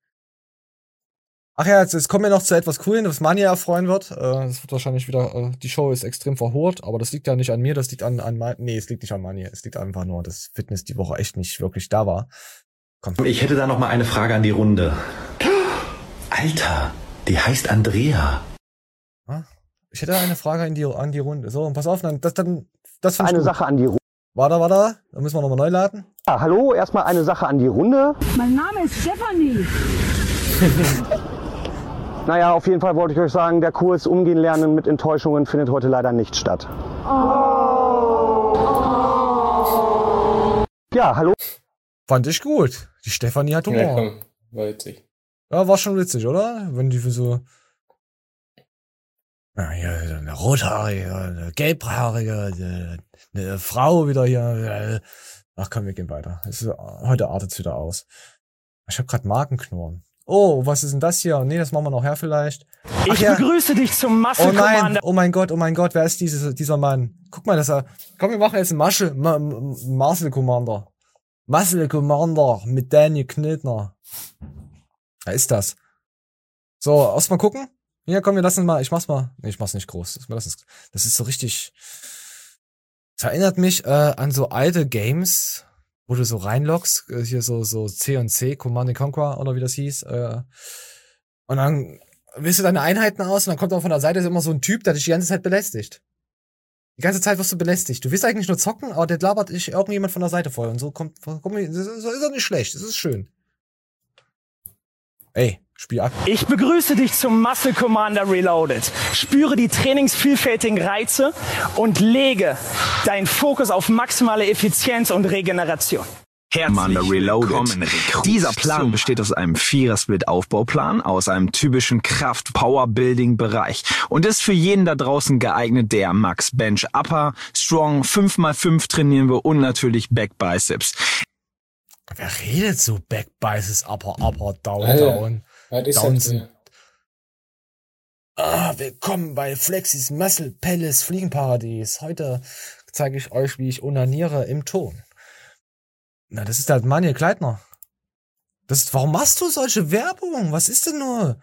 Speaker 3: Ach ja, jetzt kommen wir noch zu etwas Coolen, was Mania erfreuen wird. Das wird wahrscheinlich wieder, die Show ist extrem verhurt, aber das liegt ja nicht an mir, das liegt es liegt nicht an Mania. Es liegt einfach nur, dass Fitness die Woche echt nicht wirklich da war. Kommt.
Speaker 16: Ich hätte da noch mal eine Frage an die Runde. Alter, die heißt Andrea.
Speaker 3: Ich hätte eine Frage an die Runde. So, pass auf, das
Speaker 17: eine Sache an die Runde.
Speaker 3: Warte, da müssen wir nochmal neu laden.
Speaker 17: Ja, hallo, erstmal eine Sache an die Runde.
Speaker 10: Mein Name ist Stefanie.
Speaker 17: Naja, auf jeden Fall wollte ich euch sagen, der Kurs Umgehen lernen mit Enttäuschungen findet heute leider nicht statt. Ja, hallo?
Speaker 3: Fand ich gut. Die Stefanie hat Humor.
Speaker 2: Ja, komm, war witzig.
Speaker 3: Ja, war schon witzig, oder? Wenn die für so... Ja, hier eine rothaarige, eine gelbhaarige, eine Frau wieder hier. Ach komm, wir gehen weiter. Heute artet's wieder aus. Ich habe gerade Magenknurren. Oh, was ist denn das hier? Nee, das machen wir noch her vielleicht.
Speaker 18: Ich begrüße dich zum Muscle Commander.
Speaker 3: Oh mein Gott, wer ist dieser Mann? Guck mal, komm, wir machen jetzt einen Muscle Commander. Muscle Commander mit Daniel Kniltner. Wer ist das? So, erstmal gucken. Ja, komm, wir lassen mal. Ich mach's mal. Nee, ich mach's nicht groß. Das ist so richtig. Das erinnert mich an so alte Games, wo du so reinloggst, hier so C&C, Command & Conquer oder wie das hieß. Und dann wählst du deine Einheiten aus und dann kommt auch von der Seite immer so ein Typ, der dich die ganze Zeit belästigt. Die ganze Zeit wirst du belästigt. Du willst eigentlich nur zocken, aber der labert dich irgendjemand von der Seite voll. Und so kommt das ist doch nicht schlecht, das ist schön. Ey, Spiel ab.
Speaker 18: Ich begrüße dich zum Muscle Commander Reloaded. Spüre die trainingsvielfältigen Reize und lege deinen Fokus auf maximale Effizienz und Regeneration.
Speaker 19: Commander Reloaded. Dieser Plan besteht aus einem 4er-Split-Aufbauplan, aus einem typischen Kraft-Power-Building-Bereich und ist für jeden da draußen geeignet, der Max Bench Upper, Strong 5x5 trainieren will und natürlich Back Biceps.
Speaker 3: Wer redet so? Back Biceps, Upper, Down. Willkommen bei Flexis Muscle Palace Fliegenparadies. Heute zeige ich euch, wie ich onaniere im Ton. Na, das ist halt Manuel Kleitner. Warum machst du solche Werbung? Was ist denn nur?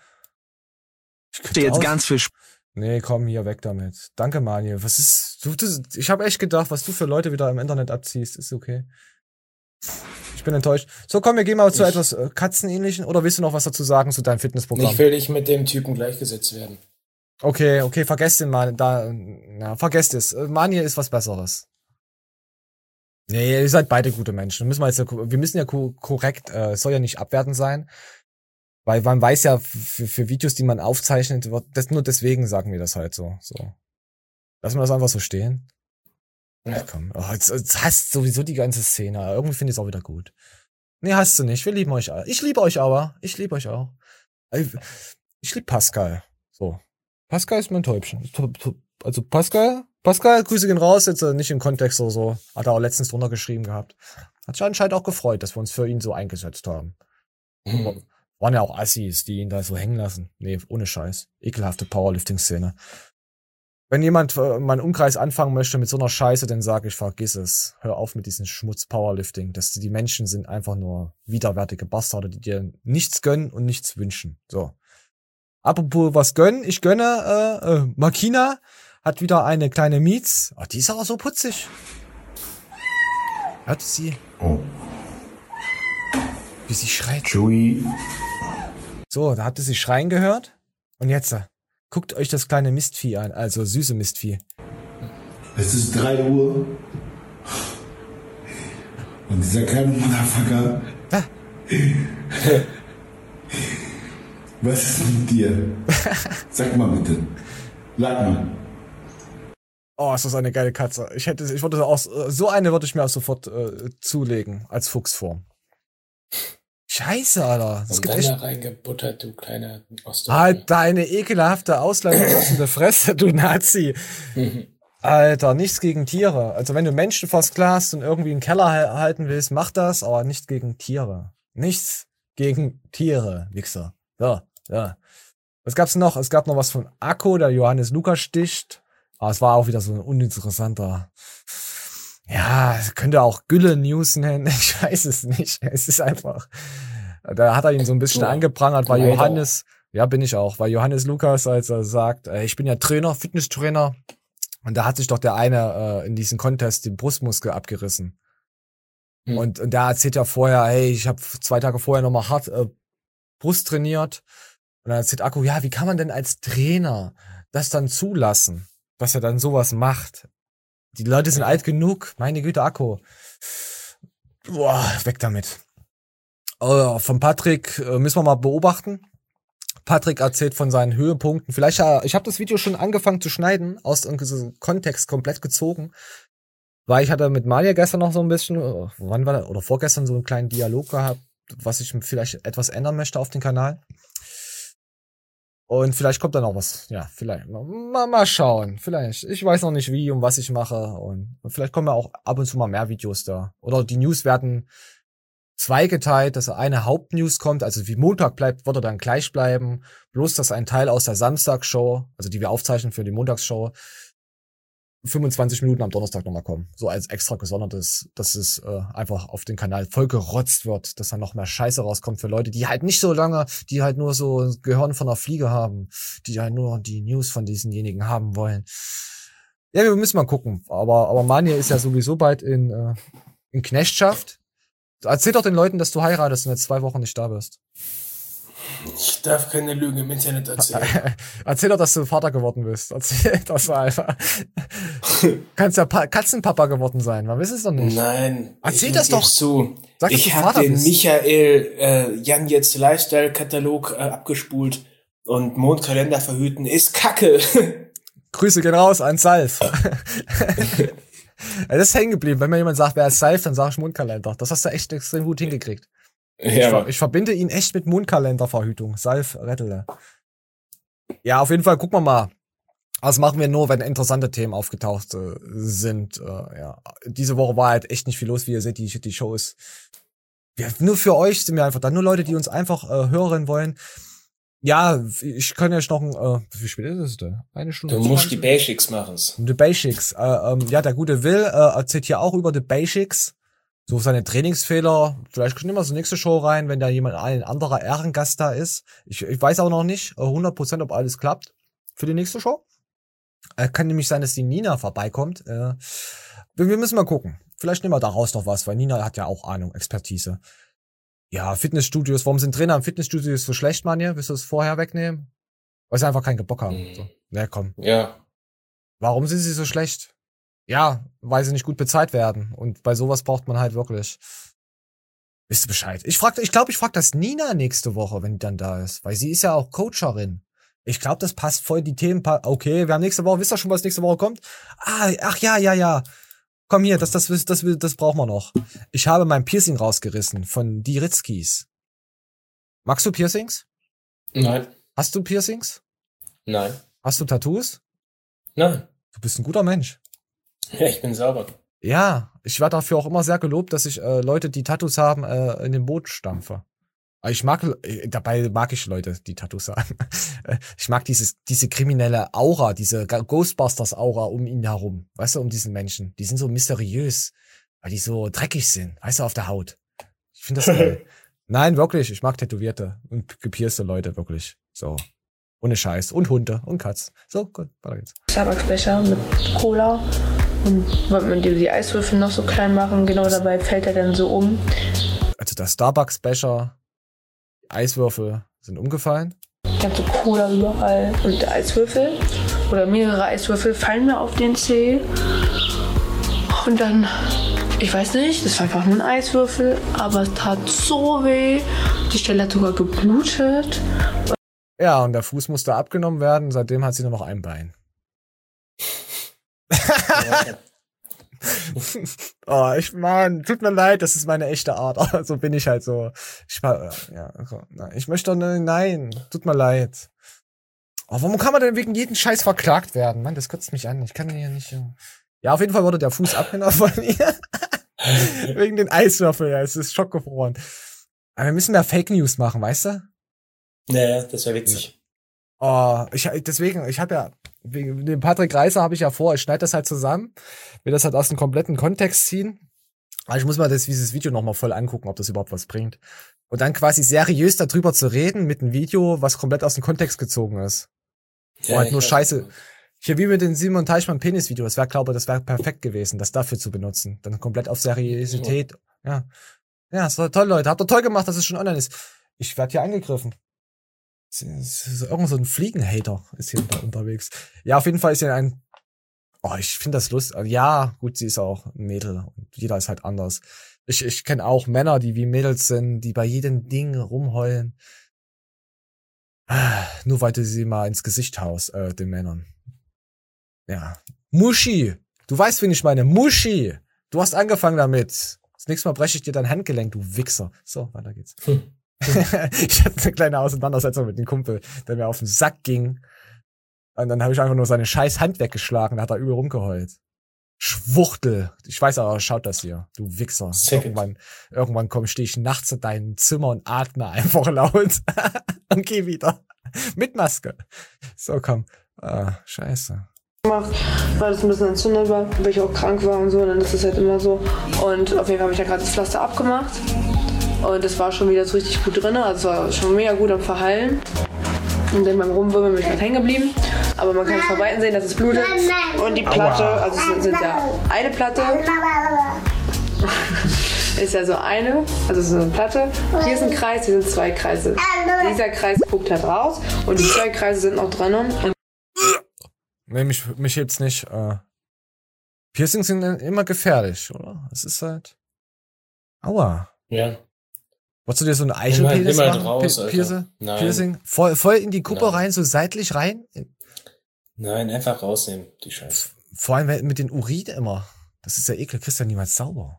Speaker 3: Nee, komm, hier, weg damit. Danke, Manuel. Was ist... Ich habe echt gedacht, was du für Leute wieder im Internet abziehst. Ist okay. Ich bin enttäuscht. So, komm, wir gehen mal zu etwas Katzenähnlichen. Oder willst du noch was dazu sagen zu deinem Fitnessprogramm?
Speaker 2: Ich will nicht mit dem Typen gleichgesetzt werden.
Speaker 3: Okay, vergesst den mal. Vergesst es. Manuel ist was Besseres. Nee, ihr seid beide gute Menschen. Wir müssen ja korrekt, es soll ja nicht abwertend sein. Weil man weiß ja, für Videos, die man aufzeichnet, nur deswegen sagen wir das halt so. Lassen wir das einfach so stehen. Ja. Komm. Jetzt hasst sowieso die ganze Szene. Irgendwie finde ich es auch wieder gut. Nee, hasst du nicht. Wir lieben euch alle. Ich liebe euch aber. Ich liebe euch auch. Ich liebe Pascal. So. Pascal ist mein Täubchen. Also Pascal, Grüße gehen raus, jetzt nicht im Kontext oder so. Hat er auch letztens drunter geschrieben gehabt. Hat sich anscheinend auch gefreut, dass wir uns für ihn so eingesetzt haben. Waren ja auch Assis, die ihn da so hängen lassen. Nee, ohne Scheiß. Ekelhafte Powerlifting-Szene. Wenn jemand meinen Umkreis anfangen möchte mit so einer Scheiße, dann sage ich, vergiss es. Hör auf mit diesem Schmutz-Powerlifting. Die Menschen sind einfach nur widerwärtige Bastarde, die dir nichts gönnen und nichts wünschen. So. Apropos was gönnen, ich gönne, Makina hat wieder eine kleine Mietz. Oh, die ist aber so putzig. Hört sie? Oh. Wie sie schreit. Chewie. So, da habt ihr sie schreien gehört. Und jetzt, guckt euch das kleine Mistvieh an, also süße Mistvieh.
Speaker 20: Es ist 3 Uhr. Und dieser kleine Motherfucker. Was ist mit dir? Sag mal bitte. Sag mal.
Speaker 3: Oh, ist das eine geile Katze. So eine würde ich mir auch sofort zulegen, als Fuchsform. Scheiße, Alter. Das gibt echt...
Speaker 2: reingebuttert, du kleine Ostdeutsche.
Speaker 3: Halt deine ekelhafte auslassende Fresse, du Nazi. Alter, nichts gegen Tiere. Also wenn du Menschen versklavst und irgendwie einen Keller halten willst, mach das, aber nicht gegen Tiere. Nichts gegen Tiere, Wichser. So, ja. Was gab's noch? Es gab noch was von Akko, der Johannes Lukas sticht. Aber es war auch wieder so ein uninteressanter... Ja, könnte auch Gülle-News nennen. Ich weiß es nicht. Es ist einfach... Da hat er ihn so ein bisschen angeprangert, weil Johannes... Ja, bin ich auch. Weil Johannes Lukas, als er sagt, ich bin ja Trainer, Fitnesstrainer. Und da hat sich doch der eine in diesem Contest den Brustmuskel abgerissen. Und der erzählt ja vorher, hey, ich habe 2 Tage vorher nochmal hart Brust trainiert. Und dann erzählt Akku, ja, wie kann man denn als Trainer das dann zulassen, dass er dann sowas macht? Die Leute sind alt genug. Meine Güte, Akku. Boah, weg damit. Von Patrick müssen wir mal beobachten. Patrick erzählt von seinen Höhepunkten. Vielleicht, ich habe das Video schon angefangen zu schneiden, aus irgendeinem Kontext komplett gezogen. Weil ich hatte mit Malia gestern noch so ein bisschen, wann war das, oder vorgestern so einen kleinen Dialog gehabt, was ich vielleicht etwas ändern möchte auf dem Kanal. Und vielleicht kommt da noch was. Ja, vielleicht. Mal schauen. Vielleicht. Ich weiß noch nicht wie und was ich mache. Und vielleicht kommen ja auch ab und zu mal mehr Videos da. Oder die News werden zweigeteilt, dass eine Hauptnews kommt, also wie Montag bleibt, wird er dann gleich bleiben. Bloß, dass ein Teil aus der Samstagsshow, also die wir aufzeichnen für die Montagsshow, 25 Minuten am Donnerstag nochmal kommen. So als extra gesondertes, dass es einfach auf den Kanal voll gerotzt wird, dass dann noch mehr Scheiße rauskommt für Leute, die halt nicht so lange, die halt nur so Gehirn von der Fliege haben, die halt nur die News von diesenjenigen haben wollen. Ja, wir müssen mal gucken. Aber Manja ist ja sowieso bald in Knechtschaft. Erzähl doch den Leuten, dass du heiratest und jetzt 2 Wochen nicht da bist.
Speaker 2: Ich darf keine Lüge im Internet erzählen.
Speaker 3: Erzähl doch, dass du Vater geworden bist. Erzähl das einfach. Kannst ja Katzenpapa geworden sein. Man weiß es doch nicht.
Speaker 2: Nein.
Speaker 3: Erzähl das doch.
Speaker 2: Zu. Ich habe den Michael Jan jetzt Lifestyle-Katalog abgespult und Mondkalender verhüten ist Kacke.
Speaker 3: Grüße gehen raus an Salf. Das ist hängen geblieben. Wenn mir jemand sagt, wer ist Salf, dann sage ich Mondkalender. Das hast du echt extrem gut hingekriegt. Ja. Ich verbinde ihn echt mit Mondkalenderverhütung. Salf, Rettele. Ja, auf jeden Fall, gucken wir mal. Das machen wir nur, wenn interessante Themen aufgetaucht sind. Ja. Diese Woche war halt echt nicht viel los, wie ihr seht, die Show ist. Nur für euch sind wir einfach da. Nur Leute, die uns einfach hören wollen. Ja, ich kann ja noch wie spät ist es denn? 1 Stunde.
Speaker 2: Du musst die Basics machen.
Speaker 3: Die Basics. Ja, der gute Will erzählt hier auch über die Basics. So seine Trainingsfehler. Vielleicht nehmen wir so nächste Show rein, wenn da ein anderer Ehrengast da ist. Ich weiß auch noch nicht 100%, ob alles klappt für die nächste Show. Kann nämlich sein, dass die Nina vorbeikommt. Wir müssen mal gucken. Vielleicht nehmen wir daraus noch was, weil Nina hat ja auch Ahnung, Expertise. Ja, Fitnessstudios. Warum sind Trainer im Fitnessstudio so schlecht, Manja? Willst du das vorher wegnehmen? Weil sie einfach keinen Bock haben. So. Na komm.
Speaker 2: Ja.
Speaker 3: Warum sind sie so schlecht? Ja, weil sie nicht gut bezahlt werden. Und bei sowas braucht man halt wirklich. Wisst ihr Bescheid? Ich glaube, ich frag das Nina nächste Woche, wenn die dann da ist. Weil sie ist ja auch Coacherin. Ich glaube, das passt voll die Themen. Okay, wir haben nächste Woche, wisst ihr schon, was nächste Woche kommt? Ach ja. Komm hier, das brauchen wir noch. Ich habe mein Piercing rausgerissen von die Ritzkis. Magst du Piercings?
Speaker 2: Nein.
Speaker 3: Hast du Piercings?
Speaker 2: Nein.
Speaker 3: Hast du Tattoos?
Speaker 2: Nein.
Speaker 3: Du bist ein guter Mensch.
Speaker 2: Ja, ich bin sauber.
Speaker 3: Ja, ich werde dafür auch immer sehr gelobt, dass ich Leute, die Tattoos haben, in den Boot stampfe. Dabei mag ich Leute, die Tattoos haben. Ich mag diese kriminelle Aura, diese Ghostbusters-Aura um ihn herum. Weißt du, um diesen Menschen. Die sind so mysteriös, weil die so dreckig sind. Weißt du, auf der Haut. Ich finde das geil. Nein, wirklich. Ich mag tätowierte und gepierste Leute, wirklich. So. Ohne Scheiß. Und Hunde und Katz. So, gut, weiter geht's.
Speaker 21: Starbucks-Becher mit Cola. Und wollte man die Eiswürfel noch so klein machen. Genau dabei fällt er dann so um.
Speaker 3: Also der Starbucks-Becher, Eiswürfel sind umgefallen.
Speaker 21: Ganze Cola überall. Und der Eiswürfel oder mehrere Eiswürfel fallen mir auf den Zeh. Und dann, ich weiß nicht, das war einfach nur ein Eiswürfel, aber es tat so weh. Die Stelle hat sogar geblutet.
Speaker 3: Ja, und der Fuß musste abgenommen werden. Seitdem hat sie nur noch ein Bein. Oh, tut mir leid, das ist meine echte Art. Aber so bin ich halt so. Ich möchte doch, nein, tut mir leid. Oh, warum kann man denn wegen jedem Scheiß verklagt werden? Mann, das kotzt mich an. Ich kann ja nicht. Ja, auf jeden Fall wurde der Fuß abgenommen von ihr. Wegen den Eiswürfeln, ja, es ist schockgefroren. Aber wir müssen mehr Fake News machen, weißt du?
Speaker 2: Naja, das wäre witzig.
Speaker 3: Oh, ich habe ja, wegen dem Patrick Reiser habe ich ja vor, ich schneide das halt zusammen, will das halt aus dem kompletten Kontext ziehen. Aber ich muss mal dieses Video nochmal voll angucken, ob das überhaupt was bringt. Und dann quasi seriös darüber zu reden mit einem Video, was komplett aus dem Kontext gezogen ist. Ja, halt nur Scheiße. Hier wie mit dem Simon Teichmann Penis-Video, das wäre perfekt gewesen, das dafür zu benutzen. Dann komplett auf Seriosität. Ja, ist toll, Leute. Habt ihr toll gemacht, dass es schon online ist. Ich werde hier angegriffen. Irgend so ein Fliegenhater ist hier unterwegs. Ja, auf jeden Fall ist hier ich finde das lustig. Ja, gut, sie ist auch ein Mädel und jeder ist halt anders. Ich kenne auch Männer, die wie Mädels sind, die bei jedem Ding rumheulen. Nur weil du sie mal ins Gesicht haust, den Männern. Ja. Muschi! Du weißt, wen ich meine. Muschi! Du hast angefangen damit. Das nächste Mal breche ich dir dein Handgelenk, du Wichser. So, weiter geht's. Ich hatte eine kleine Auseinandersetzung mit dem Kumpel, der mir auf den Sack ging. Und dann habe ich einfach nur seine scheiß Hand weggeschlagen. Da hat er übel rumgeheult. Schwuchtel. Ich weiß aber, schaut das hier. Du Wichser. Irgendwann stehe ich nachts in deinem Zimmer und atme einfach laut. Und geh wieder. Mit Maske. So, komm. Scheiße.
Speaker 21: Gemacht, weil das ein bisschen entzündet war, weil ich auch krank war und so, dann ist das halt immer so. Und auf jeden Fall habe ich ja gerade das Pflaster abgemacht. Und es war schon wieder so richtig gut drin. Also es war schon mega gut am Verheilen. Und dann beim Rumwirbeln bin ich halt hängen geblieben. Aber man kann von Weitem sehen, dass es blutet. Und die Platte, also es sind ja eine Platte. Ist ja so eine, also so eine Platte. Hier ist ein Kreis, hier sind 2 Kreise. Dieser Kreis guckt halt raus und die 2 Kreise sind noch drin.
Speaker 3: Nee, mich hebt's nicht. Piercings sind immer gefährlich, oder? Es ist halt. Aua.
Speaker 2: Ja.
Speaker 3: Wolltest du dir so eine Eichelpenis machen?
Speaker 2: Raus,
Speaker 3: Piercing? Voll in die Kuppe rein, so seitlich rein?
Speaker 2: Nein, einfach rausnehmen, die Scheiße.
Speaker 3: Vor allem mit den Urin immer. Das ist ja ekelhaft, kriegst ja niemals sauber.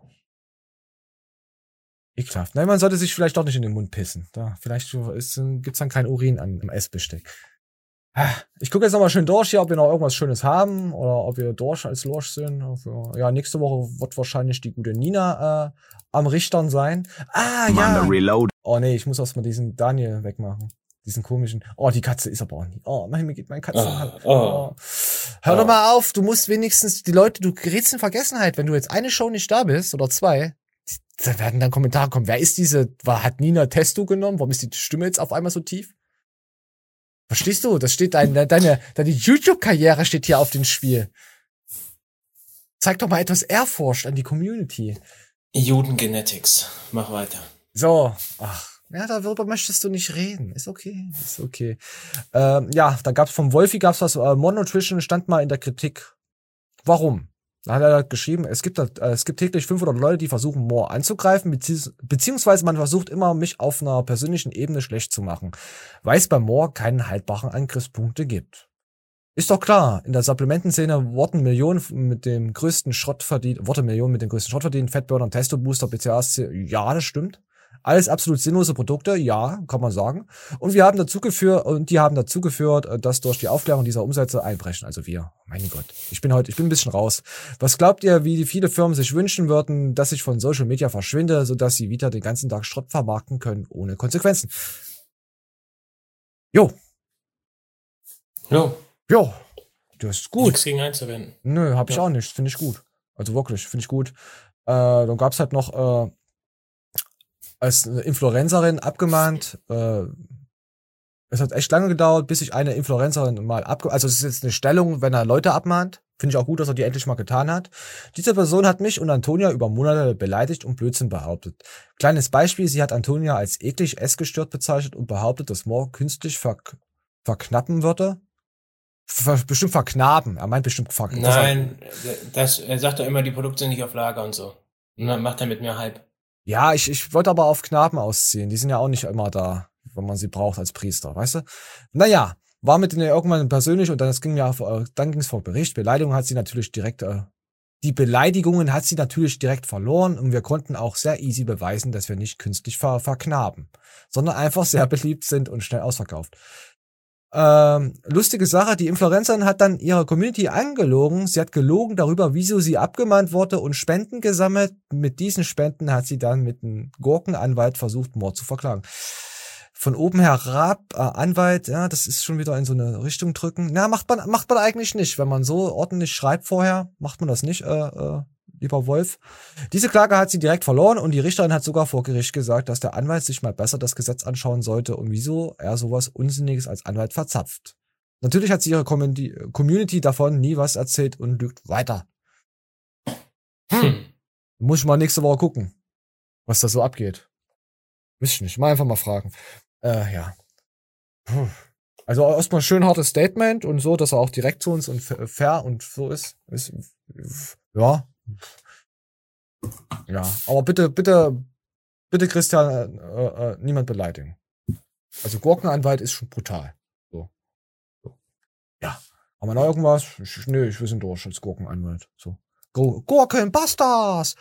Speaker 3: Ekelhaft. Nein, man sollte sich vielleicht doch nicht in den Mund pissen. Vielleicht gibt's dann kein Urin am Essbesteck. Ich gucke jetzt nochmal schön durch hier, ob wir noch irgendwas Schönes haben oder ob wir durch als Lorsch sind. Ja, nächste Woche wird wahrscheinlich die gute Nina am Richtern sein. Ja. Oh nee, ich muss erstmal diesen Daniel wegmachen. Diesen komischen. Oh, die Katze ist aber auch nie. Oh, nein, mir geht mein Katzen. Hör doch mal auf, du musst wenigstens die Leute, du gerätst in Vergessenheit, wenn du jetzt eine Show nicht da bist oder 2. Da werden dann Kommentare kommen. Wer ist diese? Hat Nina Testo genommen? Warum ist die Stimme jetzt auf einmal so tief? Verstehst du? Das steht deine YouTube-Karriere steht hier auf dem Spiel. Zeig doch mal etwas Ehrfurcht an die Community.
Speaker 2: Judengenetics. Mach weiter.
Speaker 3: So. Ja, darüber möchtest du nicht reden. Ist okay. Ja, dann gab's vom Wolfi was, Mononutrition stand mal in der Kritik. Warum? Da hat er geschrieben, es gibt täglich 500 Leute, die versuchen, More anzugreifen, beziehungsweise man versucht immer, mich auf einer persönlichen Ebene schlecht zu machen, weil es bei More keinen haltbaren Angriffspunkte gibt. Ist doch klar, in der Supplementenszene wurden Millionen mit dem größten Schrott verdient, Fatburner, Testo Booster, BCAAs, ja, das stimmt. Alles absolut sinnlose Produkte, ja, kann man sagen. Und die haben dazu geführt, dass durch die Aufklärung dieser Umsätze einbrechen. Also wir, mein Gott. Ich bin ein bisschen raus. Was glaubt ihr, wie viele Firmen sich wünschen würden, dass ich von Social Media verschwinde, sodass sie wieder den ganzen Tag Schrott vermarkten können, ohne Konsequenzen? Jo. Das ist gut.
Speaker 2: Nichts gegen einzuwenden.
Speaker 3: Nö, hab ich auch nicht. Finde ich gut. Also wirklich, finde ich gut. Dann gab's halt noch, als eine Influencerin abgemahnt. Es hat echt lange gedauert, bis ich eine Influencerin mal also es ist jetzt eine Stellung, wenn er Leute abmahnt. Finde ich auch gut, dass er die endlich mal getan hat. Diese Person hat mich und Antonia über Monate beleidigt und Blödsinn behauptet. Kleines Beispiel, sie hat Antonia als eklig essgestört bezeichnet und behauptet, dass More künstlich verknappen würde. Bestimmt verknaben. Er meint bestimmt verknaben.
Speaker 2: Nein, er sagt doch immer, die Produkte sind nicht auf Lager und so. Und dann macht er mit mir Hype.
Speaker 3: Ja, ich wollte aber auf Knaben ausziehen. Die sind ja auch nicht immer da, wenn man sie braucht als Priester, weißt du? Naja, war mit denen irgendwann persönlich und dann ging es vor Bericht. Die Beleidigungen hat sie natürlich direkt verloren und wir konnten auch sehr easy beweisen, dass wir nicht künstlich verknaben, sondern einfach sehr beliebt sind und schnell ausverkauft. Lustige Sache, die Influencerin hat dann ihre Community angelogen. Sie hat gelogen darüber, wieso sie abgemahnt wurde und Spenden gesammelt. Mit diesen Spenden hat sie dann mit einem Gurkenanwalt versucht, Mord zu verklagen. Von oben herab, Anwalt, ja, das ist schon wieder in so eine Richtung drücken. Na, macht man eigentlich nicht. Wenn man so ordentlich schreibt vorher, macht man das nicht, lieber Wolf. Diese Klage hat sie direkt verloren und die Richterin hat sogar vor Gericht gesagt, dass der Anwalt sich mal besser das Gesetz anschauen sollte und wieso er sowas Unsinniges als Anwalt verzapft. Natürlich hat sie ihre Community davon nie was erzählt und lügt weiter. Muss ich mal nächste Woche gucken, was da so abgeht. Weiß ich nicht, mal einfach mal fragen. Ja. Also erstmal schön hartes Statement und so, dass er auch direkt zu uns und fair und so ist. Ja. Ja, aber bitte Christian, niemand beleidigen. Also Gurkenanwalt ist schon brutal. So. Ja. Haben wir noch irgendwas? Nee, wir sind durch als Gurkenanwalt. So. Gurkenbusters!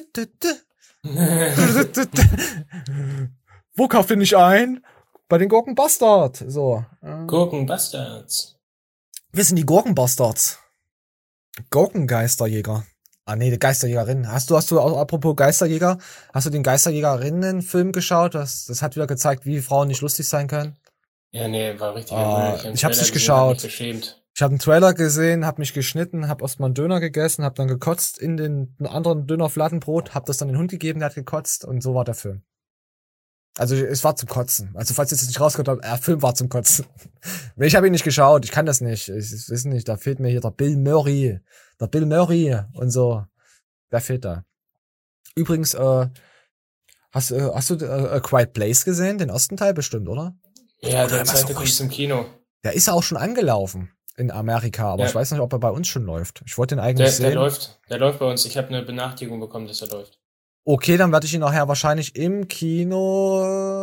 Speaker 3: Wo kauft ihr nicht ein? Bei den Gurkenbustard. So.
Speaker 2: Gurkenbustards.
Speaker 3: Wir sind die Gurkenbustards. Gurkengeisterjäger. Ah nee, die Geisterjägerin. Hast du apropos Geisterjäger, hast du den Geisterjägerinnen-Film geschaut? Das hat wieder gezeigt, wie Frauen nicht lustig sein können.
Speaker 2: Ja, nee, war richtig.
Speaker 3: Ich hab's nicht geschaut. Ich habe einen Trailer gesehen, hab mich geschnitten, hab erstmal einen Döner gegessen, hab dann gekotzt in den anderen Döner-Fladenbrot, hab das dann den Hund gegeben, der hat gekotzt und so war der Film. Also es war zum Kotzen. Also falls ihr es nicht rausgehört habt, der Film war zum Kotzen. Ich habe ihn nicht geschaut, ich kann das nicht. Ich weiß nicht, da fehlt mir hier der Bill Murray. Der Bill Murray und so. Wer fehlt da? Übrigens, hast du A Quiet Place gesehen? Den ersten Teil bestimmt, oder?
Speaker 2: Ja, der zweite kommt im Kino.
Speaker 3: Der ist ja auch schon angelaufen in Amerika, aber ich weiß nicht, ob er bei uns schon läuft. Ich wollte den eigentlich sehen.
Speaker 2: Der läuft bei uns. Ich habe eine Benachrichtigung bekommen, dass er läuft.
Speaker 3: Okay, dann werde ich ihn nachher wahrscheinlich im Kino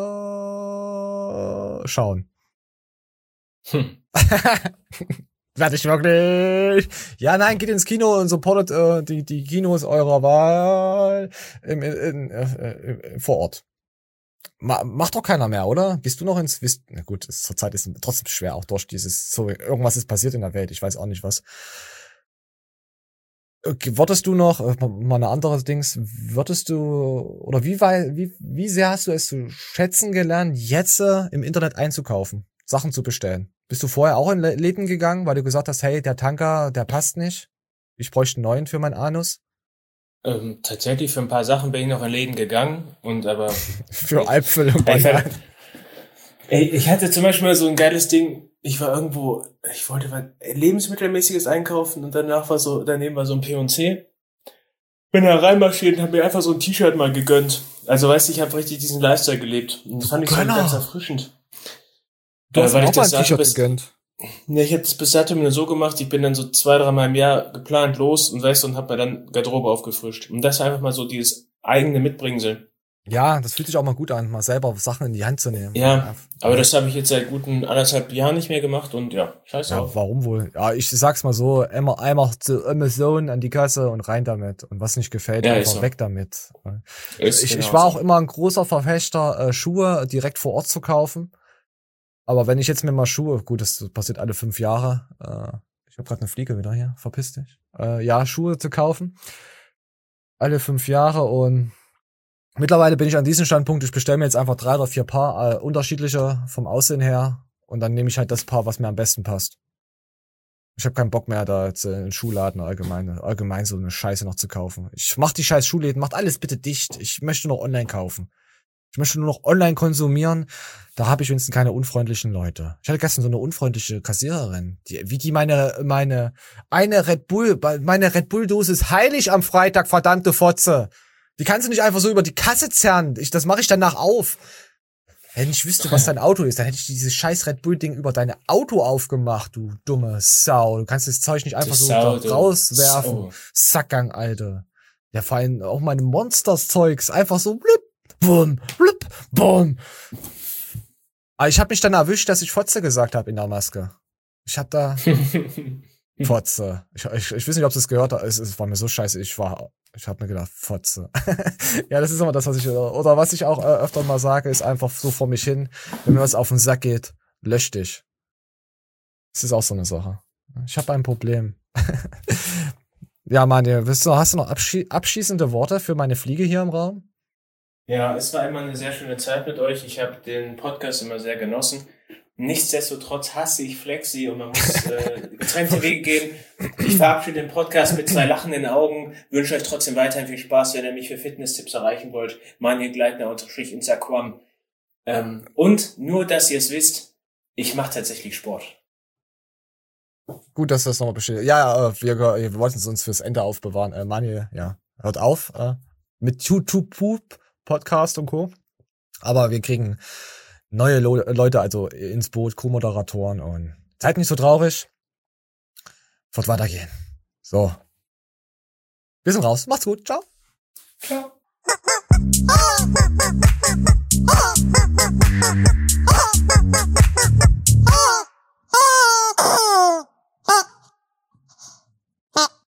Speaker 3: schauen. Werde ich wirklich? Ja, nein, geht ins Kino und supportet die Kinos eurer Wahl vor Ort. Macht doch keiner mehr, oder? Gehst du noch ins... Na gut, zurzeit ist es trotzdem schwer, auch durch dieses... So, irgendwas ist passiert in der Welt, ich weiß auch nicht was. Würdest du noch, mal eine andere Dings, würdest du, oder wie sehr hast du es zu schätzen gelernt, jetzt im Internet einzukaufen, Sachen zu bestellen? Bist du vorher auch in Läden gegangen, weil du gesagt hast, hey, der Tanker, der passt nicht, ich bräuchte einen neuen für meinen Anus?
Speaker 2: Tatsächlich für ein paar Sachen bin ich noch in Läden gegangen und aber...
Speaker 3: für Äpfel und Bananen.
Speaker 2: Ich hatte zum Beispiel mal so ein geiles Ding, ich war irgendwo, ich wollte was Lebensmittelmäßiges einkaufen und daneben war so ein P&C. Bin da reinmarschiert und hab mir einfach so ein T-Shirt mal gegönnt. Also weißt du, ich habe richtig diesen Lifestyle gelebt. Und das fand ich so ganz erfrischend.
Speaker 3: Du hast auch mal ein T-Shirt gegönnt.
Speaker 2: Ne, ich hab das bis dato nur so gemacht, ich bin dann so 2-3 Mal im Jahr geplant los und weißt du, und hab mir dann Garderobe aufgefrischt. Und das war einfach mal so dieses eigene Mitbringsel.
Speaker 3: Ja, das fühlt sich auch mal gut an, mal selber Sachen in die Hand zu nehmen.
Speaker 2: Ja, aber das habe ich jetzt seit guten 1,5 Jahren nicht mehr gemacht und ja, scheiße auf.
Speaker 3: Warum wohl? Ja, ich sag's mal so, einmal zu Amazon an die Kasse und rein damit. Und was nicht gefällt, einfach so. Weg damit. Ich war auch immer ein großer Verfechter, Schuhe direkt vor Ort zu kaufen. Aber wenn ich jetzt mir mal Schuhe, gut, das passiert alle 5 Jahre, ich habe gerade eine Fliege wieder hier, verpiss dich. Schuhe zu kaufen, alle 5 Jahre und mittlerweile bin ich an diesem Standpunkt, ich bestelle mir jetzt einfach 3 oder 4 Paar, unterschiedliche vom Aussehen her und dann nehme ich halt das Paar, was mir am besten passt. Ich habe keinen Bock mehr, da jetzt in Schuhladen allgemein so eine Scheiße noch zu kaufen. Ich mach die scheiß Schuhläden, macht alles bitte dicht. Ich möchte noch online kaufen. Ich möchte nur noch online konsumieren. Da habe ich wenigstens keine unfreundlichen Leute. Ich hatte gestern so eine unfreundliche Kassiererin, die meine Red Bull-Dose ist heilig am Freitag, verdammte Fotze. Die kannst du nicht einfach so über die Kasse zerren. Das mache ich danach auf. Wenn ich wüsste, was dein Auto ist, dann hätte ich dieses scheiß Red Bull-Ding über dein Auto aufgemacht, du dumme Sau. Du kannst das Zeug nicht einfach so rauswerfen. Sackgang, Alter. Ja, vor allem auch meine Monsters-Zeugs. Einfach so blip, bum, blip, bum. Aber ich habe mich dann erwischt, dass ich Fotze gesagt habe in der Maske. Ich hab da... Fotze. Ich weiß nicht, ob du es gehört hast. Es war mir so scheiße. Ich habe mir gedacht, Fotze. Ja, das ist immer das, was ich auch öfter mal sage, ist einfach so vor mich hin. Wenn mir was auf den Sack geht, lösch dich. Das ist auch so eine Sache. Ich habe ein Problem. Ja, Mann, hast du noch abschließende Worte für meine Fliege hier im Raum?
Speaker 2: Ja, es war immer eine sehr schöne Zeit mit euch. Ich habe den Podcast immer sehr genossen. Nichtsdestotrotz hasse ich Flexi und man muss getrennte Wege gehen. Ich verabschiede den Podcast mit 2 lachenden Augen. Wünsche euch trotzdem weiterhin viel Spaß, wenn ihr mich für Fitnesstipps erreichen wollt. Manuel Gleitner _Instagram. Und nur, dass ihr es wisst, ich mache tatsächlich Sport.
Speaker 3: Gut, dass du das nochmal bestätigt. Ja, wir wollten es uns fürs Ende aufbewahren. Manuel, ja, hört auf mit YouTube-Podcast und Co. Aber wir kriegen neue Leute also ins Boot, Co-Moderatoren und seid nicht so traurig. Wird weitergehen. So. Wir sind raus. Macht's gut. Ciao.
Speaker 2: Ciao.